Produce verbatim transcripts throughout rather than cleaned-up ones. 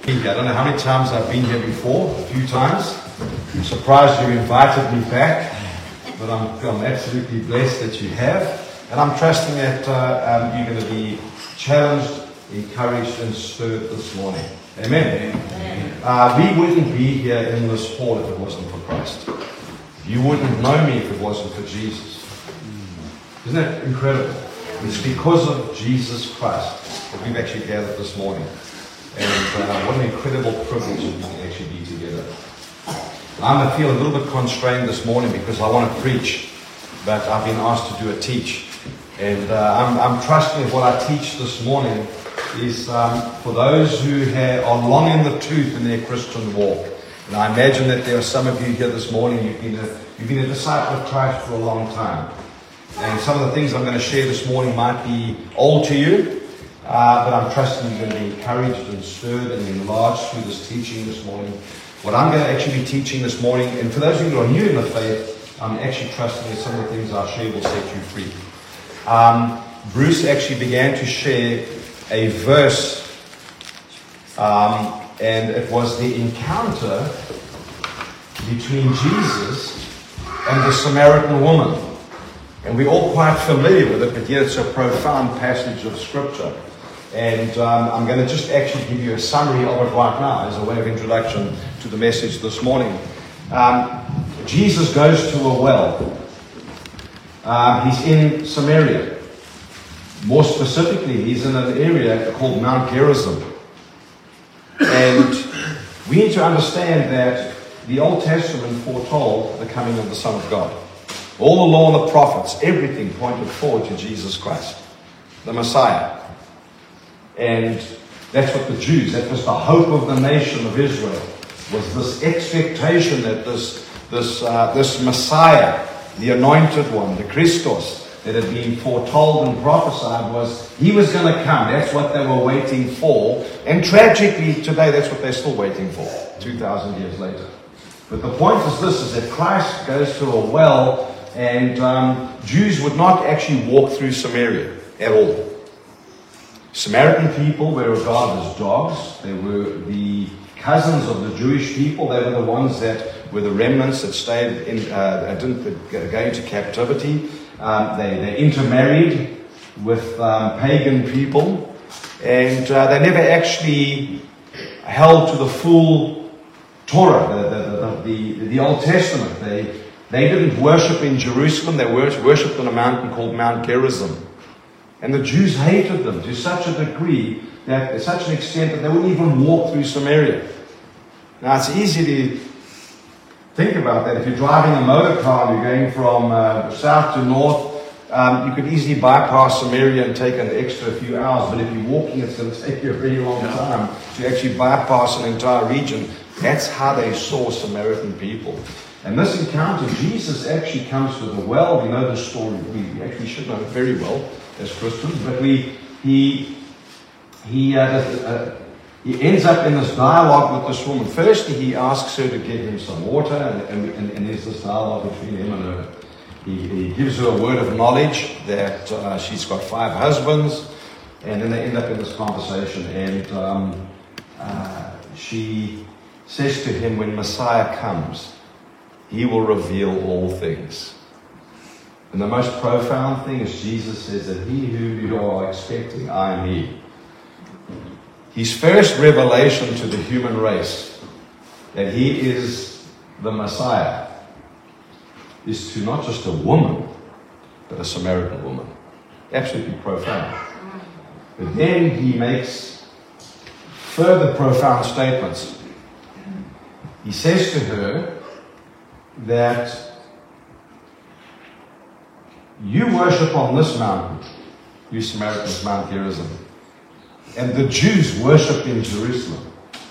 I don't know how many times I've been here before, a few times. I'm surprised you invited me back, but I'm, I'm absolutely blessed that you have. And I'm trusting that uh, um, you're going to be challenged, encouraged, and stirred this morning. Amen. Amen. Uh, we wouldn't be here in this hall if it wasn't for Christ. You wouldn't know me if it wasn't for Jesus. Isn't that incredible? It's because of Jesus Christ that we've actually gathered this morning. And uh, what an incredible privilege it is to actually be together. I'm going to feel a little bit constrained this morning because I want to preach, but I've been asked to do a teach. And uh, I'm, I'm trusting that what I teach this morning is um, for those who have, are long in the tooth in their Christian walk. And I imagine that there are some of you here this morning, you've been a, you've been a disciple of Christ for a long time. And some of the things I'm going to share this morning might be old to you. Uh, but I'm trusting you're going to be encouraged and stirred and enlarged through this teaching this morning. What I'm going to actually be teaching this morning, and for those of you who are new in the faith, I'm actually trusting that some of the things I'll share will set you free. Um, Bruce actually began to share a verse, um, and it was the encounter between Jesus and the Samaritan woman. And we're all quite familiar with it, but yet it's a profound passage of Scripture. And um, I'm going to just actually give you a summary of it right now as a way of introduction to the message this morning. Um, Jesus goes to a well. Uh, he's in Samaria. More specifically, he's in an area called Mount Gerizim. And we need to understand that the Old Testament foretold the coming of the Son of God. All the law and the prophets, everything pointed forward to Jesus Christ, the Messiah. And that's what the Jews, that was the hope of the nation of Israel, was this expectation that this this uh, this Messiah, the anointed one, the Christos, that had been foretold and prophesied, was he was going to come. That's what they were waiting for. And tragically today, that's what they're still waiting for, two thousand years later. But the point is this, is that Christ goes to a well, and um, Jews would not actually walk through Samaria at all. Samaritan people were regarded as dogs. They were the cousins of the Jewish people. They were the ones that were the remnants that stayed in, uh, didn't go into captivity. Um, they, they intermarried with um, pagan people, and uh, they never actually held to the full Torah, the, the, the, the, the Old Testament. They they didn't worship in Jerusalem. They worshipped on a mountain called Mount Gerizim. And the Jews hated them to such a degree, that to such an extent that they wouldn't even walk through Samaria. Now it's easy to think about that. If you're driving a motor car and you're going from uh, south to north, um, you could easily bypass Samaria and take an extra few hours. But if you're walking, it's going to take you a very long time to actually bypass an entire region. That's how they saw Samaritan people. And this encounter, Jesus actually comes to the well. We know the story. We actually should know it very well as Christians, but we he he uh, uh, he ends up in this dialogue with this woman. Firstly, he asks her to get him some water, and, and, and, and there's this dialogue between him and her. He, he gives her a word of knowledge that uh, she's got five husbands, and then they end up in this conversation. And um, uh, she says to him, when Messiah comes, he will reveal all things. And the most profound thing is Jesus says that he who you are expecting, I am he. His first revelation to the human race, that he is the Messiah, is to not just a woman, but a Samaritan woman. Absolutely profound. But then he makes further profound statements. He says to her that you worship on this mountain, you Samaritans, Mount Gerizim, and the Jews worship in Jerusalem.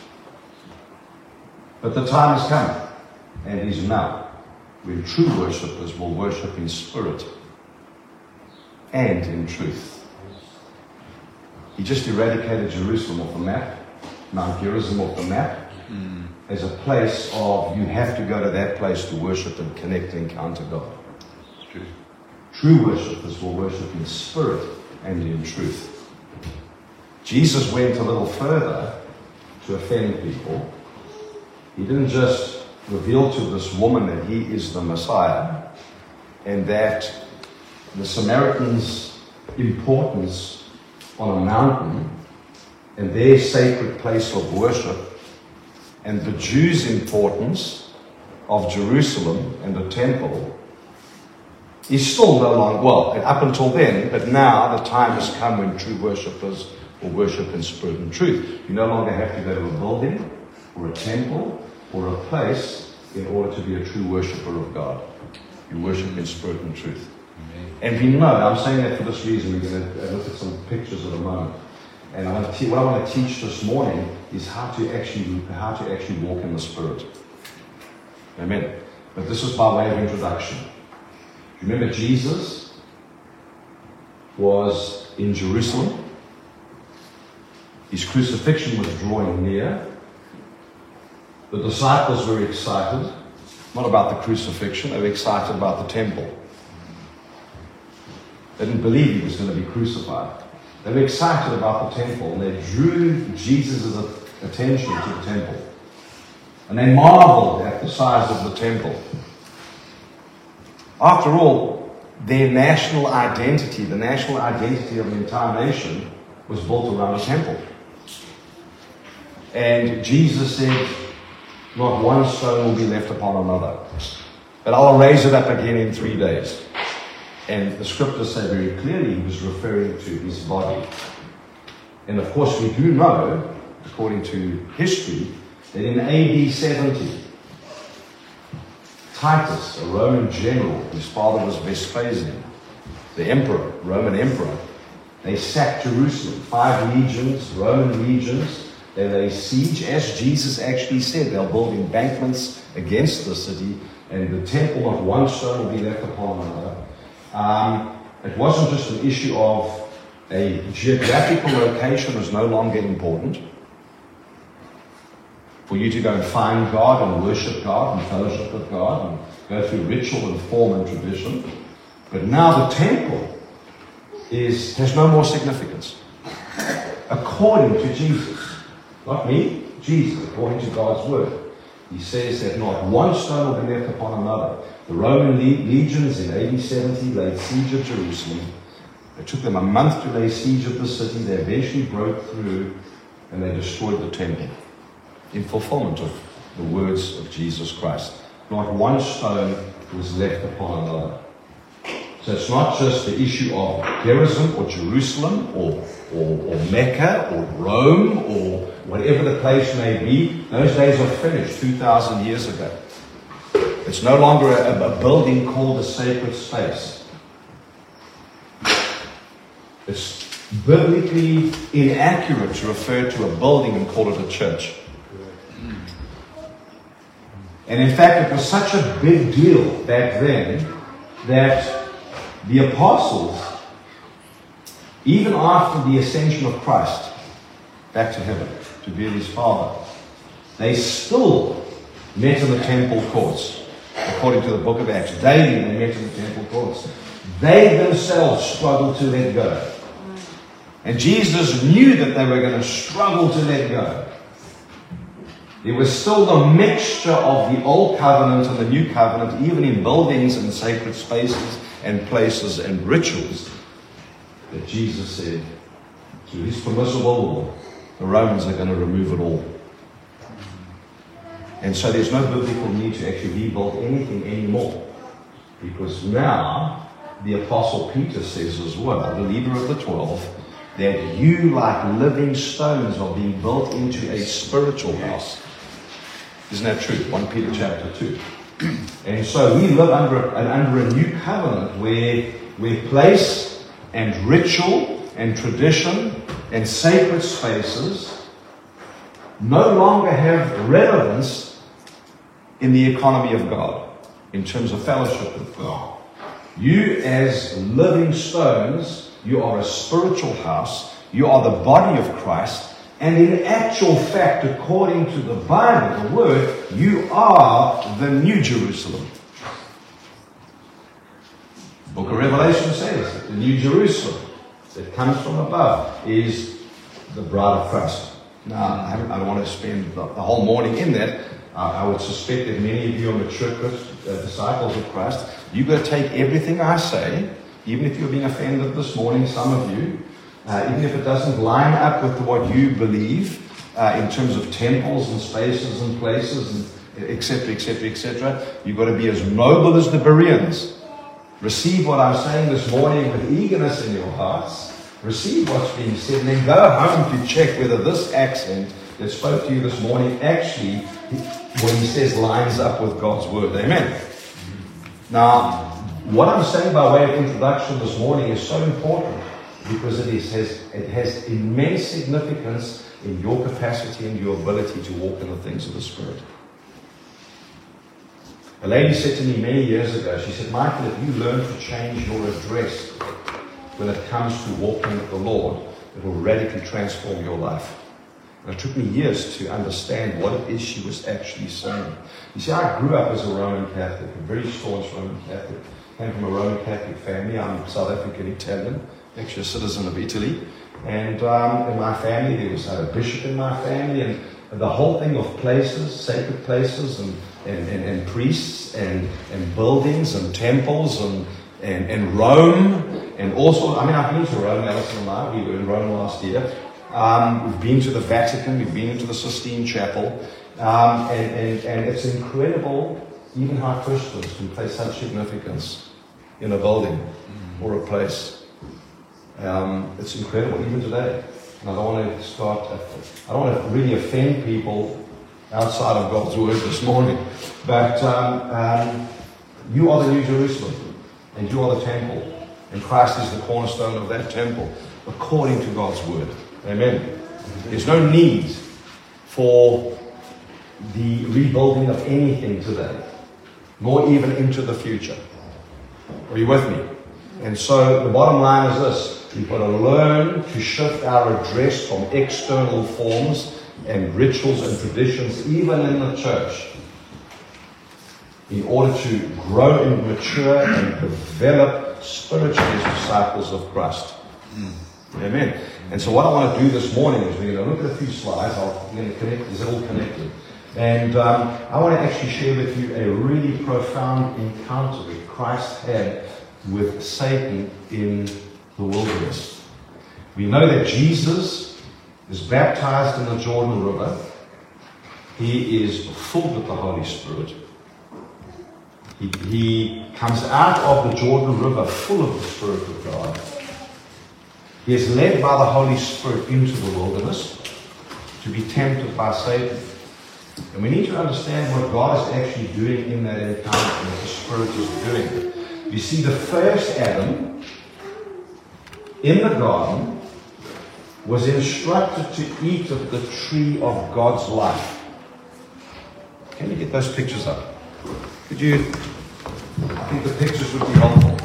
But the time has come, and is now, when true worshippers will worship in spirit and in truth. He just eradicated Jerusalem off the map, Mount Gerizim off the map, mm. as a place of, you have to go to that place to worship and connect and encounter God. True. True worshippers will worship in spirit and in truth. Jesus went a little further to offend people. He didn't just reveal to this woman that he is the Messiah and that the Samaritans' importance on a mountain and their sacred place of worship and the Jews' importance of Jerusalem and the temple is still no longer, well, up until then, but now the time has come when true worshippers will worship in spirit and truth. You no longer have to go to a building or a temple or a place in order to be a true worshipper of God. You worship in spirit and truth. Amen. And we know, I'm saying that for this reason, we're going to look at some pictures at the moment. And I want to te- what I want to teach this morning is how to actually how to actually walk in the Spirit. Amen. But this is by way of introduction. Remember, Jesus was in Jerusalem. His crucifixion was drawing near. The disciples were excited, not about the crucifixion, they were excited about the temple. They didn't believe he was going to be crucified. They were excited about the temple, and they drew Jesus' attention to the temple. And they marveled at the size of the temple. After all, their national identity, the national identity of the entire nation, was built around the temple. And Jesus said, not one stone will be left upon another, but I'll raise it up again in three days. And the scriptures say very clearly he was referring to his body. And of course we do know, according to history, that in A D seventy, Titus, a Roman general, whose father was Vespasian, the emperor, Roman emperor, they sacked Jerusalem. Five legions, Roman legions, they lay siege, as Jesus actually said. They'll build embankments against the city, and the temple, not one stone will be left upon another. Um, it wasn't just an issue of a geographical location was no longer important. For you to go and find God and worship God and fellowship with God and go through ritual and form and tradition. But now the temple is has no more significance. According to Jesus. Not me, Jesus, according to God's word. He says that not one stone will be left upon another. The Roman le- legions in A D seventy laid siege of Jerusalem. It took them a month to lay siege of the city. They eventually broke through and they destroyed the temple in fulfillment of the words of Jesus Christ. Not one stone was left upon another. So it's not just the issue of Gerizim or Jerusalem or, or, or Mecca or Rome or whatever the place may be. Those days are finished two thousand years ago. It's no longer a, a building called a sacred space. It's biblically inaccurate to refer to a building and call it a church. And in fact, it was such a big deal back then that the apostles, even after the ascension of Christ back to heaven to be with his Father, they still met in the temple courts. According to the book of Acts, daily they met in the temple courts. They themselves struggled to let go. And Jesus knew that they were going to struggle to let go. There was still the mixture of the old covenant and the new covenant, even in buildings and sacred spaces and places and rituals, that Jesus said, to his permissible law, the Romans are going to remove it all. And so there's no biblical need to actually rebuild anything anymore. Because now, the Apostle Peter says as well, the leader of the twelve, that you like living stones are being built into a spiritual house. Isn't that true? First Peter chapter two. And so we live under a, under a new covenant where, where place and ritual and tradition and sacred spaces no longer have relevance in the economy of God, in terms of fellowship with God. You as living stones, you are a spiritual house, you are the body of Christ, and in actual fact, according to the Bible, the Word, you are the New Jerusalem. The book of Revelation says that the New Jerusalem that comes from above is the bride of Christ. Now, I, haven't, I don't want to spend the, the whole morning in that. Uh, I would suspect that many of you are mature Christ, uh, disciples of Christ. You've got to take everything I say, even if you're being offended this morning, some of you, uh, even if it doesn't line up with what you believe uh, in terms of temples and spaces and places, and et cetera, et cetera, et cetera. You've got to be as noble as the Bereans. Receive what I'm saying this morning with eagerness in your hearts. Receive what's being said, and then go home to check whether this accent that spoke to you this morning actually, when he says, lines up with God's word. Amen. Now, what I'm saying by way of introduction this morning is so important because it is, has, it has immense significance in your capacity and your ability to walk in the things of the Spirit. A lady said to me many years ago, she said, Michael, if you learn to change your address when it comes to walking with the Lord, it will radically transform your life. And it took me years to understand what it is she was actually saying. You see, I grew up as a Roman Catholic, a very staunch Roman Catholic. Came from a Roman Catholic family. I'm South African Italian, actually a citizen of Italy. And um, in my family, there was a bishop in my family, and the whole thing of places, sacred places, and, and, and, and priests, and, and buildings, and temples, and, and, and Rome, and also, I mean, I've been to Rome, Alison and I, we were in Rome last year. Um, we've been to the Vatican, we've been into the Sistine Chapel, um, and, and, and it's incredible even how Christians can place such significance in a building or a place. Um, it's incredible, even today. And I don't want to start, I don't want to really offend people outside of God's word this morning, but um, um, you are the New Jerusalem, and you are the temple, and Christ is the cornerstone of that temple, according to God's word. Amen. There's no need for the rebuilding of anything today, nor even into the future. Are you with me? And so the bottom line is this: we've got to learn to shift our address from external forms and rituals and traditions, even in the church, in order to grow and mature and develop spiritually as disciples of Christ. Amen. And so what I want to do this morning is we're going to look at a few slides. I'll, I'm going to connect, is it all connected? And um, I want to actually share with you a really profound encounter that Christ had with Satan in the wilderness. We know that Jesus is baptized in the Jordan River. He is filled with the Holy Spirit. He, he comes out of the Jordan River full of the Spirit of God. He is led by the Holy Spirit into the wilderness to be tempted by Satan. And we need to understand what God is actually doing in that encounter and what the Spirit is doing. You see, the first Adam in the garden was instructed to eat of the tree of God's life. Can you get those pictures up? Could you? I think the pictures would be helpful.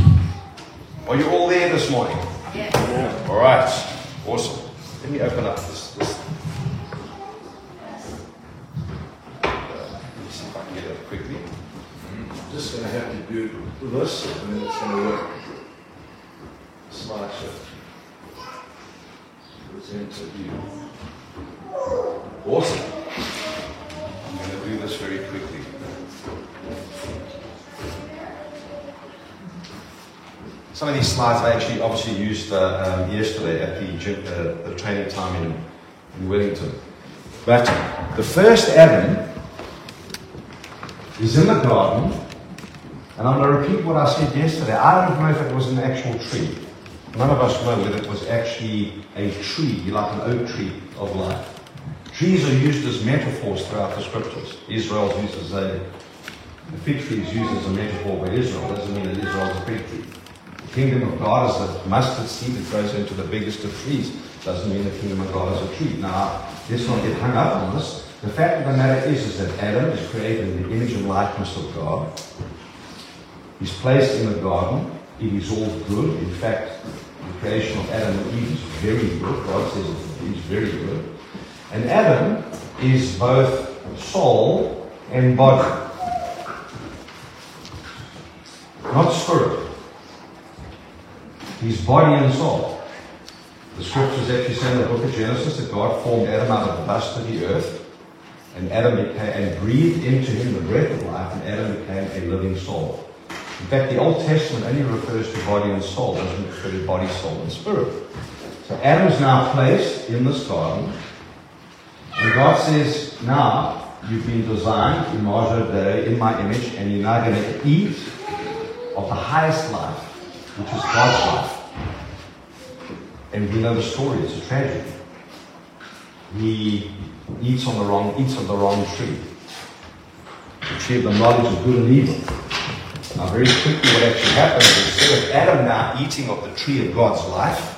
Are you all there this morning? Yeah. Yeah. All right. Awesome. Let me open up this. this. Uh, let me see if I can get it quickly. I'm just going to have to do this, and then it's going to work. Slideshow. Present to view. Awesome. I'm going to do this very quickly. Some of these slides I actually obviously used uh, um, yesterday at the, gym, uh, the training time in, in Wellington. But the first Adam is in the garden, and I'm going to repeat what I said yesterday. I don't know if it was an actual tree. None of us know whether it was actually a tree, like an oak tree of life. Trees are used as metaphors throughout the scriptures. Israel is used as a, a fig tree is used as a metaphor for Israel. It doesn't mean that Israel is a fig tree. The kingdom of God is a mustard seed that grows into the biggest of trees. Doesn't mean the kingdom of God is a tree. Now, let's not get hung up on this. The fact of the matter is, is that Adam is created in the image and likeness of God. He's placed in the garden. It is all good. In fact, the creation of Adam and Eve is very good. God says it is very good. And Adam is both soul and body. Not spirit. He's body and soul. The scriptures actually say in the book of Genesis that God formed Adam out of the dust of the earth, and Adam became, and breathed into him the breath of life, and Adam became a living soul. In fact, the Old Testament only refers to body and soul, doesn't refer to body, soul, and spirit. So Adam's now placed in this garden, and God says, now you've been designed, image Dei, in my image, and you're now going to eat of the highest life, which is God's life. And we know the story, it's a tragedy. He eats on the wrong, eats of the wrong tree. The tree of the knowledge of good and evil. Now very quickly what actually happens is instead of Adam now eating of the tree of God's life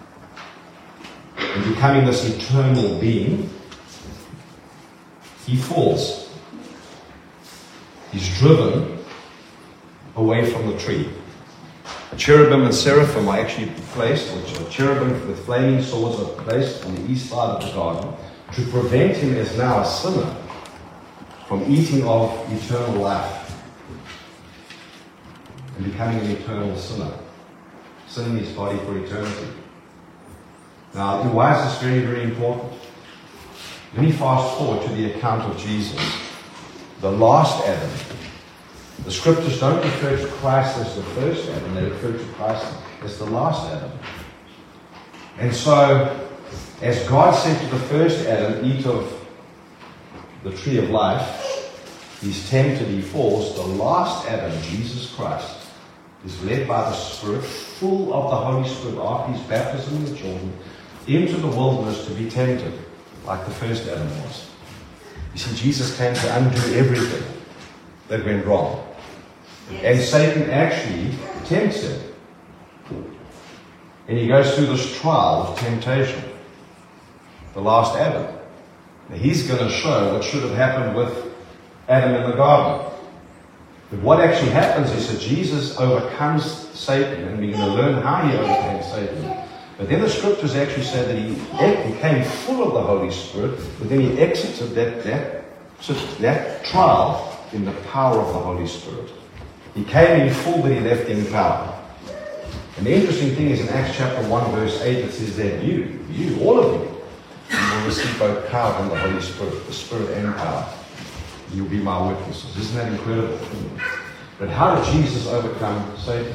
and becoming this eternal being, he falls. He's driven away from the tree. Cherubim and seraphim are actually placed, which are cherubim with flaming swords are placed on the east side of the garden to prevent him as now a sinner from eating of eternal life and becoming an eternal sinner, sinning his body for eternity. Now, why is this very, very important? Let me fast forward to the account of Jesus, the last Adam. The scriptures don't refer to Christ as the first Adam, they refer to Christ as the last Adam. And so, as God said to the first Adam, eat of the tree of life, he's tempted, he falls. The last Adam, Jesus Christ, is led by the Spirit, full of the Holy Spirit after his baptism in the Jordan, into the wilderness to be tempted, like the first Adam was. You see, Jesus came to undo everything that went wrong. And Satan actually tempts him. And he goes through this trial of temptation. The last Adam. Now he's going to show what should have happened with Adam in the garden. But what actually happens is that Jesus overcomes Satan, and we're going to learn how he overcame Satan. But then the scriptures actually say that he became full of the Holy Spirit, but then he exited that, that, that trial in the power of the Holy Spirit. He came in full, but he left in power. And the interesting thing is in Acts chapter one, verse eight, it says that you, you, all of you, you will receive both power and the Holy Spirit, the Spirit and power. You'll be my witnesses. Isn't that incredible? But how did Jesus overcome Satan?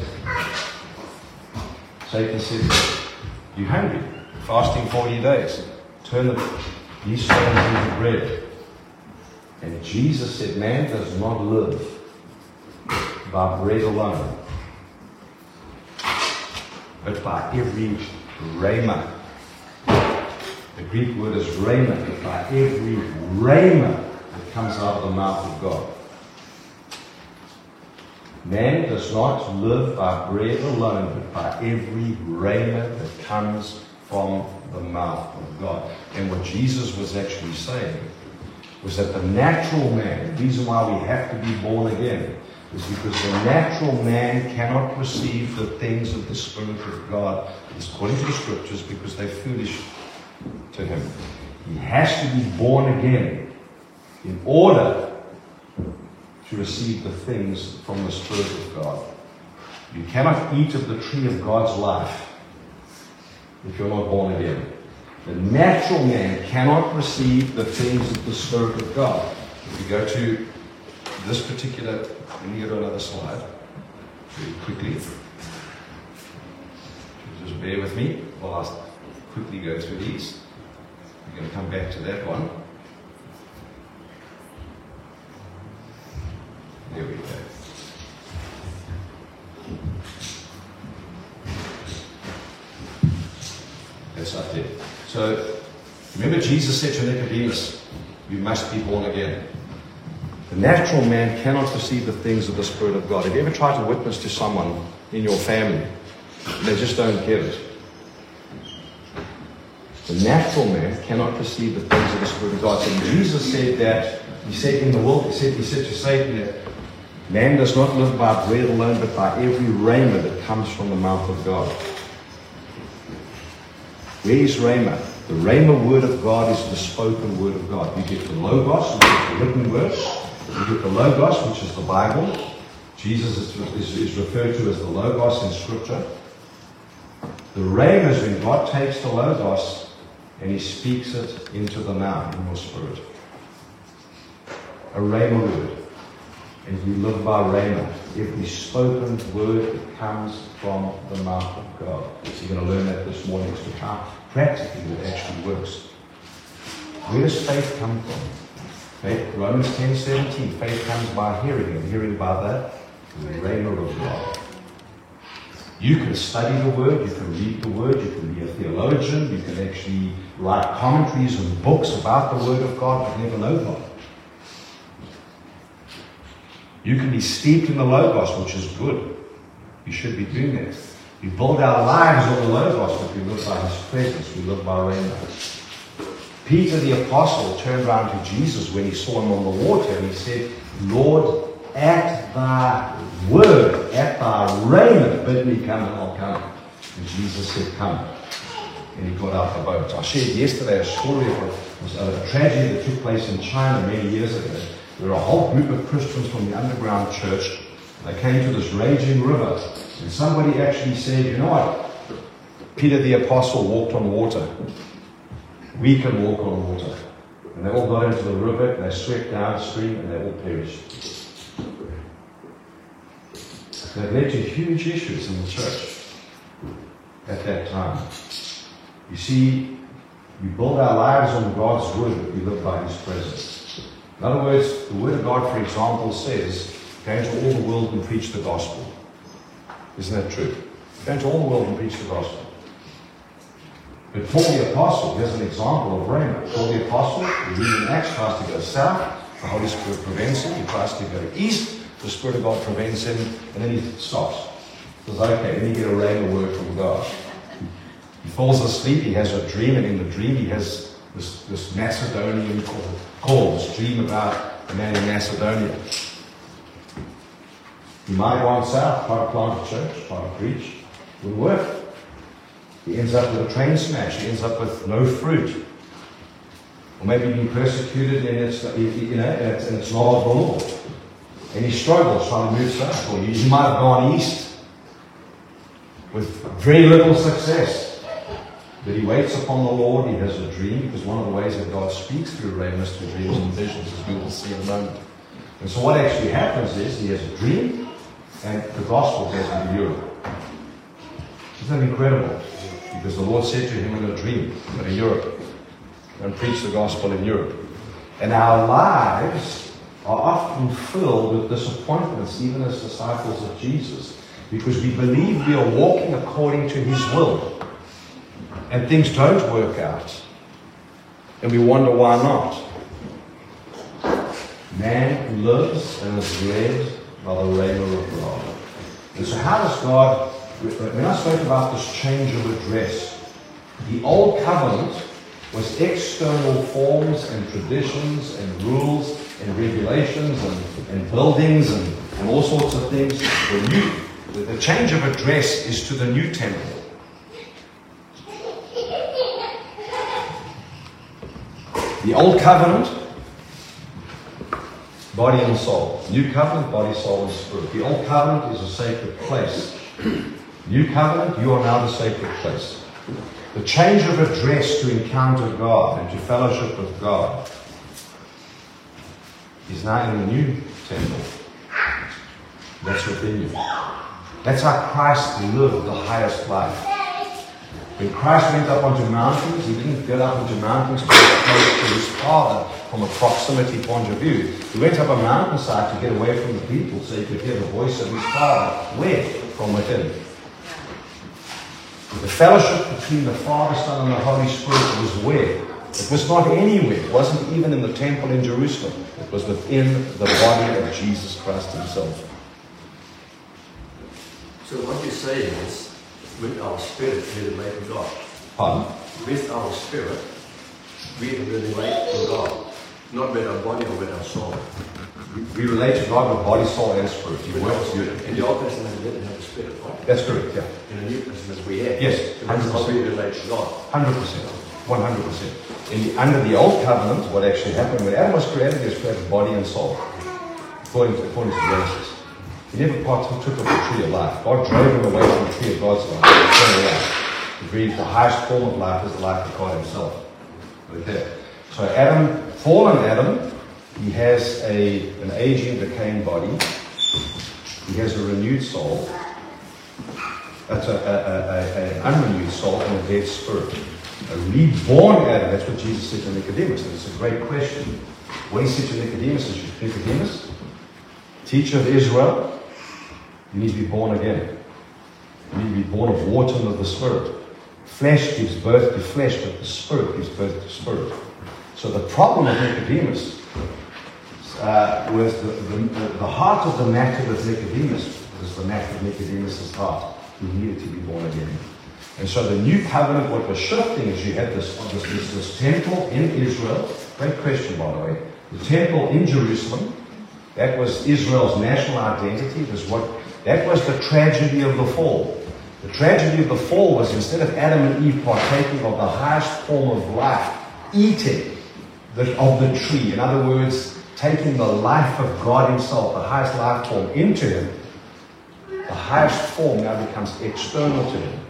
Satan said, you're hungry, fasting forty days. Turn the, these stones into bread. And Jesus said, man does not live by bread alone, but by every rhema. The Greek word is rhema, but by every rhema that comes out of the mouth of God. Man does not live by bread alone, but by every rhema that comes from the mouth of God. And what Jesus was actually saying was that the natural man, the reason why we have to be born again, is because the natural man cannot receive the things of the Spirit of God, according to the scriptures, because they're foolish to him. He has to be born again in order to receive the things from the Spirit of God. You cannot eat of the tree of God's life if you're not born again. The natural man cannot receive the things of the Spirit of God. If you go to this particular, let me go to another slide very quickly. Just bear with me while I quickly go through these. We're going to come back to that one. There we go. That's up there. So, remember Jesus said to Nicodemus, you must be born again. The natural man cannot receive the things of the Spirit of God. Have you ever tried to witness to someone in your family and they just don't get it? The natural man cannot receive the things of the Spirit of God. So Jesus said that, he said in the world, he said, he said to Satan that man does not live by bread alone, but by every rhema that comes from the mouth of God. Where is rhema? The rhema word of God is the spoken word of God. You get the logos, which is the written word. You get the logos, which is the Bible. Jesus is, is, is referred to as the logos in Scripture. The rhema is when God takes the Logos and He speaks it into the now in your spirit. A rhema word. And we live by rhema. Every spoken word that comes from the mouth of God. So you're going to learn that this morning as to how practically it actually works. Where does faith come from? Faith, Romans ten seventeen. Faith comes by hearing, and hearing by the rhema of God. You can study the Word, you can read the Word, you can be a theologian, you can actually write commentaries and books about the Word of God, but never know God. You can be steeped in the Logos, which is good. You should be doing that. We build our lives on the Logos, but we live by His presence, we live by rhema. Peter the Apostle turned around to Jesus when he saw Him on the water, and he said, Lord, at Thy word, at Thy rhema, bid me come and I'll come. And Jesus said, come. And he got out the boat. I shared yesterday a story of a tragedy that took place in China many years ago. There were a whole group of Christians from the underground church. They came to this raging river. And somebody actually said, you know what? Peter the Apostle walked on water. We can walk on water. And they all got into the river, they swept downstream, and they all perished. That led to huge issues in the church at that time. You see, we build our lives on God's word, but we live by His presence. In other words, the Word of God, for example, says, go into all the world and preach the gospel. Isn't that true? Go into all the world and preach the gospel. But Paul the Apostle, here's an example of rhema. Paul the Apostle, we read in Acts, tries to go south. The Holy Spirit prevents him. He tries to go east. The Spirit of God prevents him. And then he stops. He says, okay, then you get a rhema word from God. He falls asleep. He has a dream. And in the dream, he has this, this Macedonian call, call, this dream about a man in Macedonia. He might go on south, try to plant a church, try to preach. It wouldn't work. He ends up with a train smash. He ends up with no fruit. Or maybe being persecuted and it's, you know, and it's, and it's not of the Lord. And he struggles trying to move south. Or he might have gone east with very little success. But he waits upon the Lord. He has a dream, because one of the ways that God speaks through rhemas, through dreams and visions, as we will see in a moment. And so what actually happens is he has a dream, and the gospel goes into Europe. Isn't that incredible? Because the Lord said to him in a dream, go to Europe and preach the gospel in Europe. And our lives are often filled with disappointments, even as disciples of Jesus, because we believe we are walking according to His will. And things don't work out. And we wonder why not. Man lives and is led by the rhema of God. And so how does God... When I spoke about this change of address, the old covenant was external forms and traditions and rules and regulations and, and buildings and, and all sorts of things. The, new, the change of address is to the new temple. The old covenant, body and soul. New covenant, body, soul, and spirit. The old covenant is a sacred place. New covenant, you are now the sacred place. The change of address to encounter God and to fellowship with God is now in the new temple. That's within you. That's how Christ lived the highest life. When Christ went up onto mountains, He didn't get up onto mountains to get close to His Father from a proximity point of view. He went up a mountainside to get away from the people so He could hear the voice of His Father. Where? From within. The fellowship between the Father, Son, and the Holy Spirit was where? It was not anywhere. It wasn't even in the temple in Jerusalem. It was within the body of Jesus Christ Himself. So what you're saying is, with our spirit, we relate to God. Pardon? With our spirit, we relate to God. Not with our body or with our soul. We relate to God with body, soul, and spirit. You work with you. In the Old Testament, we didn't have a spirit, right? That's correct, yeah. In the New Testament, we have. Yes, and that's how we relate to God. one hundred percent. one hundred percent. In the, under the Old Covenant, what actually happened when Adam was created, he was created body and soul. According to, according to Genesis. He never partook of the tree of life. God drove him away from the tree of God's life. degree, the highest form of life is the life of God himself. Okay. So Adam, fallen Adam, he has a, an aging, decaying body. He has a renewed soul. That's a, a, a, a, an unrenewed soul and a dead spirit. A reborn Adam, that's what Jesus said to Nicodemus. And it's a great question. What he said to Nicodemus is, Nicodemus, teacher of Israel, you need to be born again. You need to be born of water and of the Spirit. Flesh gives birth to flesh, but the Spirit gives birth to spirit. So the problem of Nicodemus uh, was the, the, the heart of the matter with Nicodemus was the matter of Nicodemus' heart. He needed to be born again. And so the new covenant, what was shifting is you had this, this, this, this temple in Israel. Great question, by the way. The temple in Jerusalem, that was Israel's national identity. It was what, that was the tragedy of the fall. The tragedy of the fall was instead of Adam and Eve partaking of the highest form of life, eating the, of the tree, in other words, taking the life of God himself, the highest life form, into him, the highest form now becomes external to him.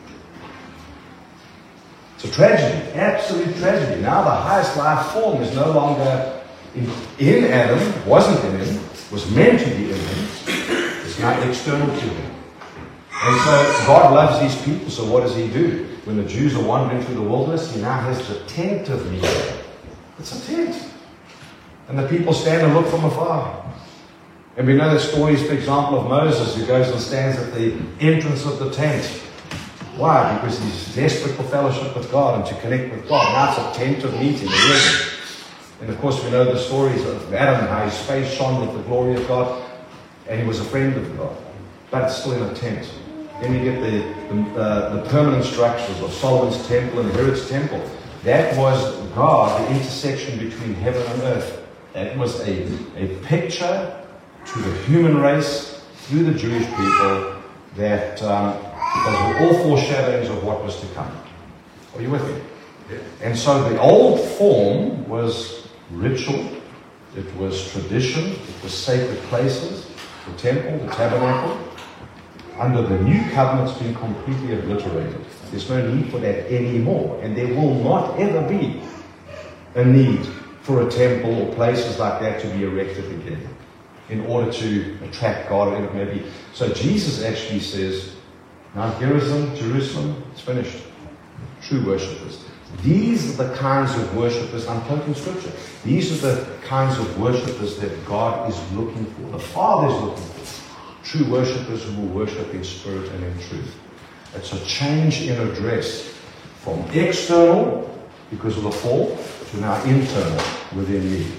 It's a tragedy, absolute tragedy. Now the highest life form is no longer in, in Adam, wasn't in him, was meant to be in him. It's now external to him. And so God loves these people, so what does he do? When the Jews are wandering through the wilderness, he now has the tent of meeting. It's a tent. And the people stand and look from afar. And we know the story is the example of Moses, who goes and stands at the entrance of the tent. Why? Because he's desperate for fellowship with God and to connect with God. Now it's a tent of meeting. And of course we know the stories of Adam, how his face shone with the glory of God, and he was a friend of God. But it's still in a tent. Then you get the, the, uh, the permanent structures of Solomon's temple and Herod's temple. That was God, the intersection between heaven and earth. That was a, a picture to the human race through the Jewish people that um, those were all foreshadowings of what was to come. Are you with me? Yeah. And so the old form was ritual, it was tradition, it was sacred places, the temple, the tabernacle. Under the new covenant, it's been completely obliterated. There's no need for that anymore. And there will not ever be a need for a temple or places like that to be erected again in order to attract God or whatever it may be. So Jesus actually says, Mount Gerizim, Jerusalem, it's finished. True worshippers. These are the kinds of worshippers, I'm quoting scripture, these are the kinds of worshippers that God is looking for, the Father is looking for. True worshippers who will worship in spirit and in truth. It's a change in address from external, because of the fall, to now internal within me.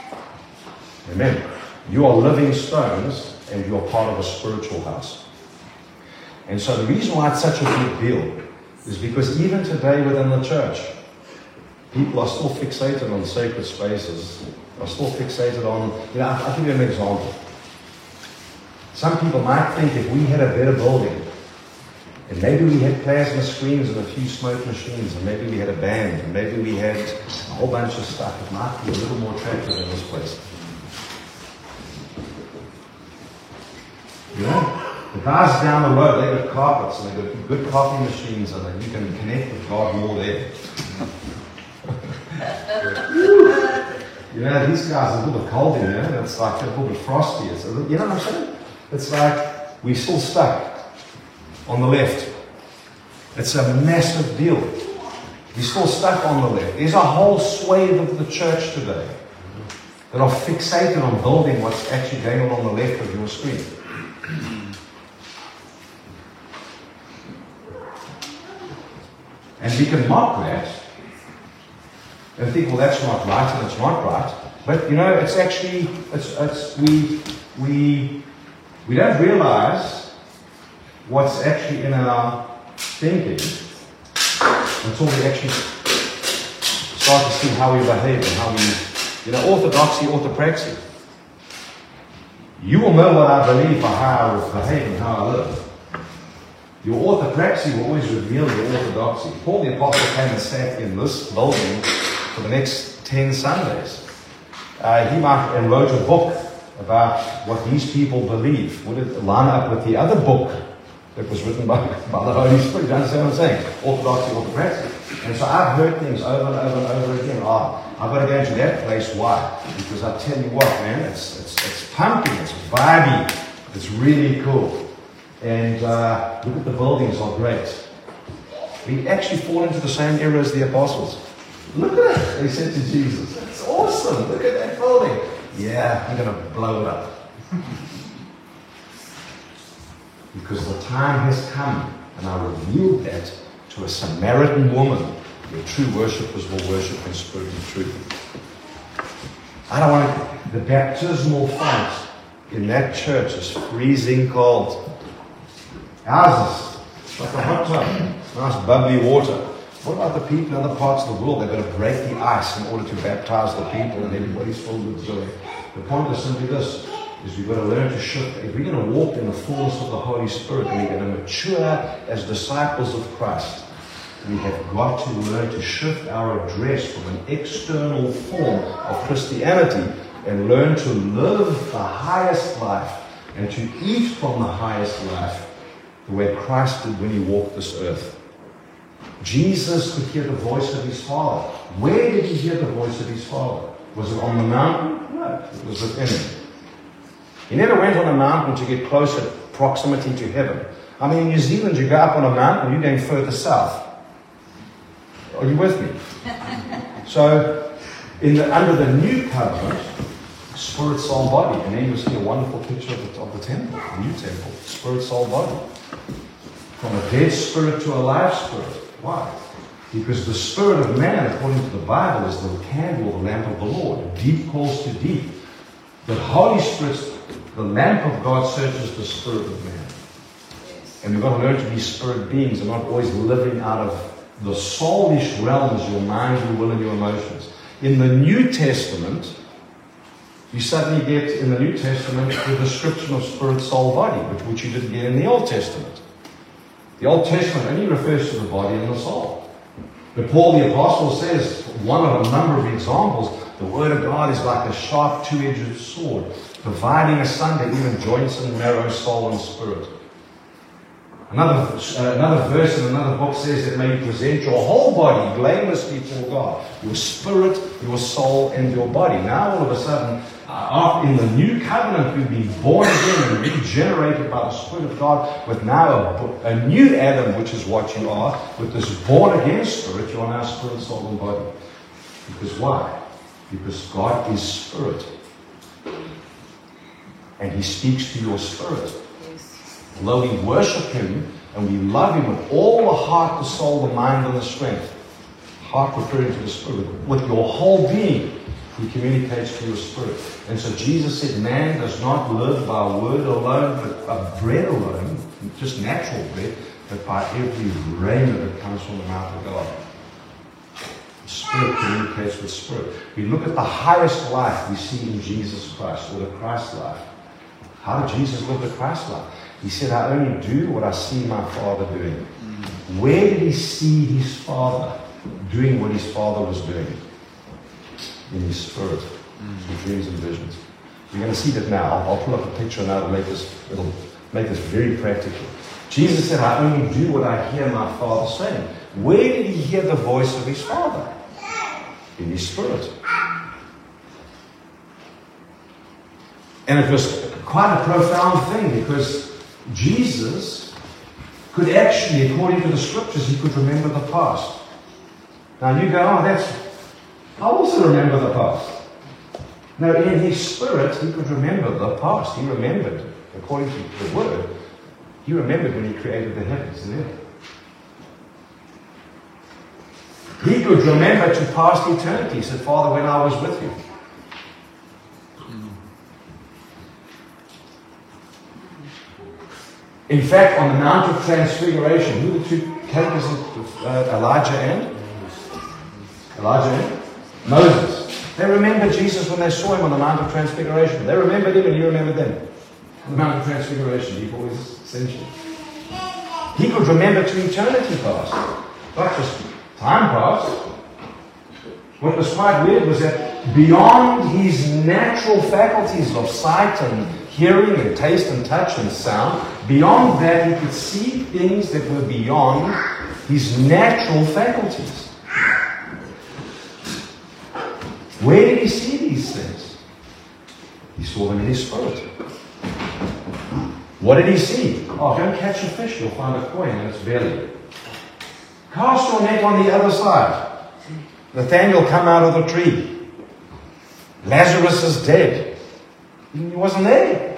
Amen. You are living stones and you are part of a spiritual house. And so the reason why it's such a big deal is because even today within the church, people are still fixated on sacred spaces, are still fixated on, you know, I'll give you an example. Some people might think if we had a better building, and maybe we had plasma screens and a few smoke machines, and maybe we had a band, and maybe we had a whole bunch of stuff, it might be a little more attractive in this place. You know? The guys down the road, they've got carpets, and they've got good coffee machines, and you can connect with God more there. You know, these guys are a little bit cold in there, it's like a little bit frosty. It's a little, you know what I'm saying? It's like we're still stuck on the left. It's a massive deal. We're still stuck on the left. There's a whole swathe of the church today that are fixated on building what's actually going on on the left of your screen. And we can mock that and think, well, that's not right and it's not right. But, you know, it's actually, it's, it's, we, we, we don't realize what's actually in our thinking until we actually start to see how we behave and how we, you know, orthodoxy, orthopraxy. You will know what I believe by how I behave and how I live. Your orthopraxy will always reveal your orthodoxy. Paul the Apostle came and sat in this building for the next ten Sundays. Uh, he might and wrote a book about what these people believe. Would it line up with the other book that was written by, by the Holy Spirit. You understand what I'm saying? Orthodoxy, orthopraxy. And so I've heard things over and over and over again. Oh, I've got to go into that place. Why? Because I tell you what, man, it's it's it's pumping, it's vibey, it's really cool. And uh, look at the buildings, are great. We actually fall into the same era as the apostles. Look at it, they said to Jesus. It's awesome. Look at that building. Yeah, I'm going to blow it up. Because the time has come, and I revealed that to a Samaritan woman, where true worshippers will worship in spirit and truth. I don't want to, the baptismal font in that church is freezing cold. Ours is like a hot tub, nice bubbly water. What about the people in other parts of the world? They've got to break the ice in order to baptize the people, and everybody's filled with joy. The point is simply this, is we've got to learn to shift. If we're going to walk in the fullness of the Holy Spirit, and we're going to mature as disciples of Christ, we have got to learn to shift our address from an external form of Christianity and learn to live the highest life and to eat from the highest life the way Christ did when he walked this earth. Jesus could hear the voice of his Father. Where did he hear the voice of his Father? Was it on the mountain? No, it was within him. He never went on a mountain to get closer proximity to heaven. I mean, in New Zealand, you go up on a mountain, you're going further south. Are you with me? So, in the, under the new covenant, spirit, soul, body. And then you see a wonderful picture of the, of the temple, the new temple. Spirit, soul, body. From a dead spirit to a live spirit. Why? Because the spirit of man, according to the Bible, is the candle, the lamp of the Lord. Deep calls to deep. The Holy Spirit, the lamp of God, searches the spirit of man. And we've got to learn to be spirit beings and not always living out of the soulish realms, your mind, your will, and your emotions. In the New Testament, you suddenly get, in the New Testament, the description of spirit, soul, body, which, which you didn't get in the Old Testament. The Old Testament only refers to the body and the soul. But Paul the Apostle says, one of a number of examples, the Word of God is like a sharp two-edged sword, dividing asunder even joints and marrow, soul and spirit. Another, uh, another verse in another book says that may you present your whole body blamelessly before God. Your spirit, your soul, and your body. Now all of a sudden, uh, in the new covenant, we've been born again and regenerated by the Spirit of God with now a, a new Adam, which is what you are. With this born again spirit, you are now spirit, soul, and body. Because why? Because God is spirit. And he speaks to your spirit. Although we worship him and we love him with all the heart, the soul, the mind, and the strength. Heart referring to the spirit. With your whole being, he communicates to your spirit. And so Jesus said, man does not live by word alone, but by bread alone, just natural bread, but by every rhema that comes from the mouth of God. The spirit communicates with spirit. We look at the highest life we see in Jesus Christ, or the Christ life. How did Jesus live the Christ life? He said, I only do what I see my Father doing. Mm. Where did he see his Father doing what his Father was doing? In his spirit, mm. in dreams and visions. You're going to see that now. I'll, I'll pull up a picture now to make this, it'll make this very practical. Jesus said, I only do what I hear my Father saying. Where did he hear the voice of his Father? In his spirit. And it was quite a profound thing because Jesus could actually, according to the scriptures, he could remember the past. Now you go, oh, that's, I also remember the past. No, in his spirit, he could remember the past. He remembered, according to the word, he remembered when he created the heavens and earth. He could remember to past eternity. He said, Father, when I was with you. In fact, on the Mount of Transfiguration, who were the two characters of uh, Elijah and? Elijah and? Moses. They remembered Jesus when they saw him on the Mount of Transfiguration. They remembered him and he remembered them. On the Mount of Transfiguration, before his ascension. He could remember to eternity past. Not just time past. What was quite weird was that beyond his natural faculties of sight and hearing and taste and touch and sound. Beyond that, he could see things that were beyond his natural faculties. Where did he see these things? He saw them in his spirit. What did he see? Oh, go and catch a fish, you'll find a coin in its belly. Cast your net on the other side. Nathaniel come out of the tree. Lazarus is dead. He wasn't there.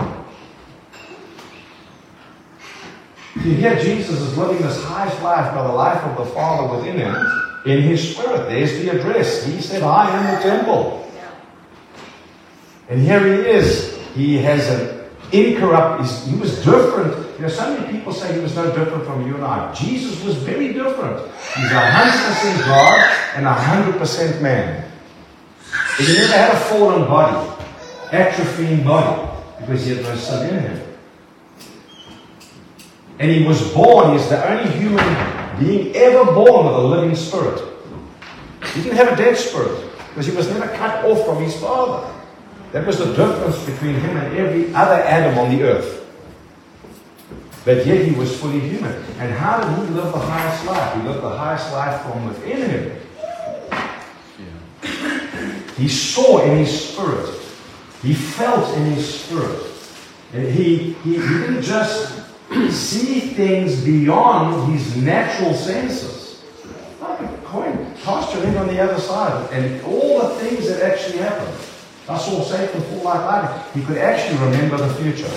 You hear Jesus is living this highest life by the life of the Father within him, in his spirit. There's the address. He said, I am the temple. And here he is. He has an incorrupt, he was different. You know, so many people say he was no different from you and I. Jesus was very different. He's a hundred percent God and a hundred percent man. But he never had a fallen body, atrophying body, because he had no sin in him. And he was born, he's the only human being ever born with a living spirit. He didn't have a dead spirit, because he was never cut off from his Father. That was the difference between him and every other Adam on the earth. But yet he was fully human. And how did he live the highest life? He lived the highest life from within him. Yeah. He saw in his spirit. He felt in his spirit. And he, he, he didn't just see things beyond his natural senses. Like a coin, cast your net on the other side. And all the things that actually happened. I saw Satan fall like lightning. He could actually remember the future.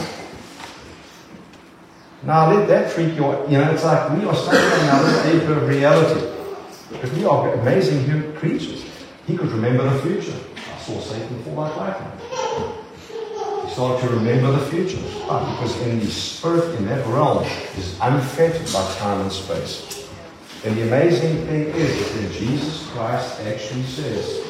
Now let that freak you out. You know, it's like we are standing on another age of reality. If we are amazing human creatures, he could remember the future. I saw Satan fall like lightning. He started to remember the future. Why? Because in the spirit, in that realm, is unfettered by time and space. And the amazing thing is that Jesus Christ actually says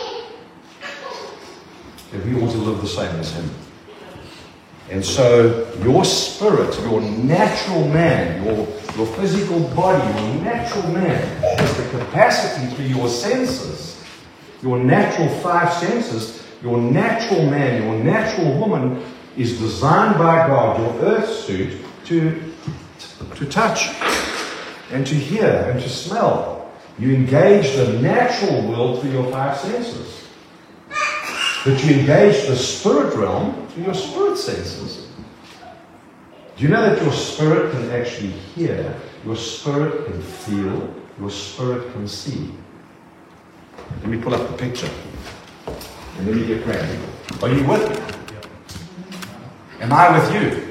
that we ought to live the same as him. And so your spirit, your natural man, your, your physical body, your natural man has the capacity through your senses, your natural five senses, your natural man, your natural woman is designed by God, your earth suit, to, to touch and to hear and to smell. You engage the natural world through your five senses. But you engage the spirit realm through your spirit senses. Do you know that your spirit can actually hear, your spirit can feel, your spirit can see? Let me pull up the picture. And let me get ready. Are you with me? Am I with you?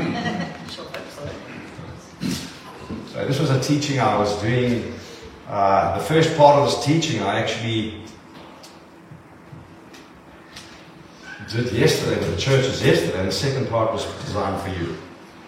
So this was a teaching I was doing. Uh, the first part of this teaching I actually did yesterday with the churches yesterday, and the second part was designed for you.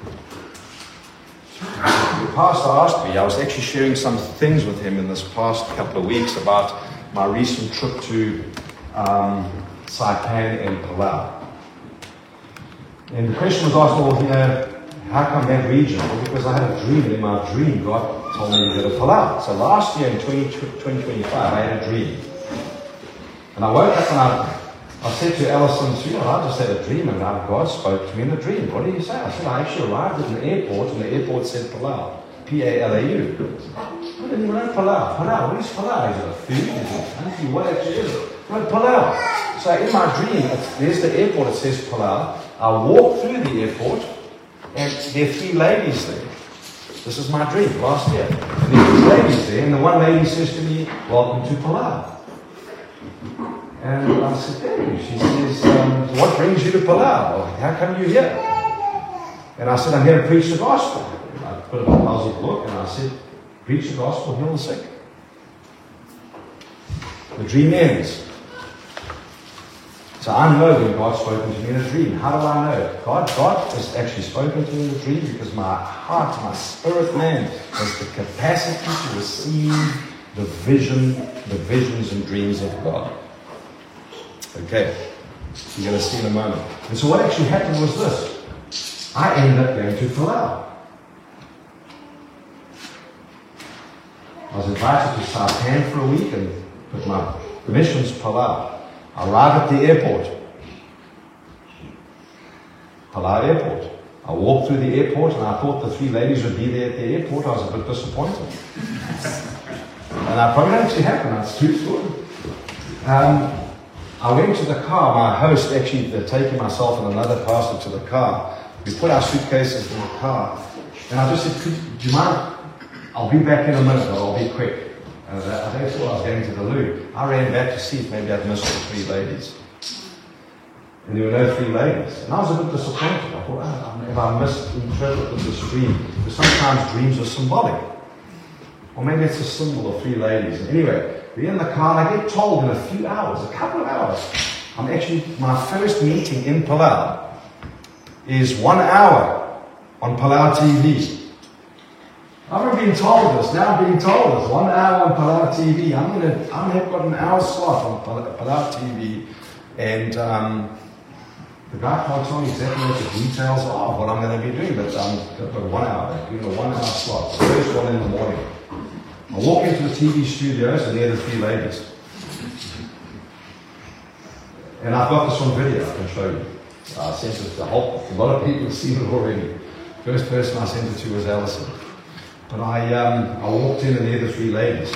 The pastor asked me, I was actually sharing some things with him in this past couple of weeks about my recent trip to um, Saipan and Palau. And the question was asked, well, you know, how come that region? Well, because I had a dream, and in my dream God told me to go to Palau. So last year in twenty twenty-five I had a dream. And I woke up and I I said to Alison, you know, I just had a dream and God spoke to me in a dream. What did he say? I said, I actually arrived at an airport and the airport said Palau. P A L A U. I didn't even know Palau. Palau, what is Palau? Is it a food? Is it country? What actually is it? Well, Palau. So in my dream, there's the airport, it says Palau. I walk through the airport and there are three ladies there. This is my dream last year. And there are three ladies there and the one lady says to me, welcome to Palau. And I said, hey, she says, um, what brings you to Palau? How come you're here? And I said, I'm here to preach the gospel. And I put a puzzled look and I said, preach the gospel, heal the sick. The dream ends. So I know when God's spoken to me in a dream. How do I know? God, God has actually spoken to me in a dream because my heart, my spirit man has the capacity to receive the vision, the visions and dreams of God. Okay, you're going to see in a moment. And so what actually happened was this. I ended up going to Palau. I was invited to Saipan for a week and with my the mission's Palau. I arrived at the airport. Palau Airport. I walked through the airport and I thought the three ladies would be there at the airport. I was a bit disappointed. And I probably actually happened. That's true story. Um, I went to the car. My host actually had taken myself and another pastor to the car. We put our suitcases in the car. And I just said, do you mind? I'll be back in a minute, but I'll be quick. And I think thought I was going to the loo. I ran back to see if maybe I'd missed the three ladies. And there were no three ladies. And I was a bit disappointed. I thought, oh, have I misinterpreted this dream? Because sometimes dreams are symbolic. Or maybe it's a symbol of three ladies. And anyway, we're in the car and I get told in a few hours, a couple of hours, I'm actually, my first meeting in Palau is one hour on Palau T V. I've never been told this, now I'm being told this, one hour on Palau T V. I'm gonna, I'm have got an hour slot on Palau, Palau T V, and um, the guy can't tell me exactly what the details are of what I'm going to be doing, but um, I've got one hour, I'm doing a one hour slot, the first one in the morning. I walk into the T V studios and there are the three ladies. And I've got this on video, I can show you. I sent it to a whole, a lot of people have seen it already. First person I sent it to was Alison. But I, um, I walked in and there were the three ladies.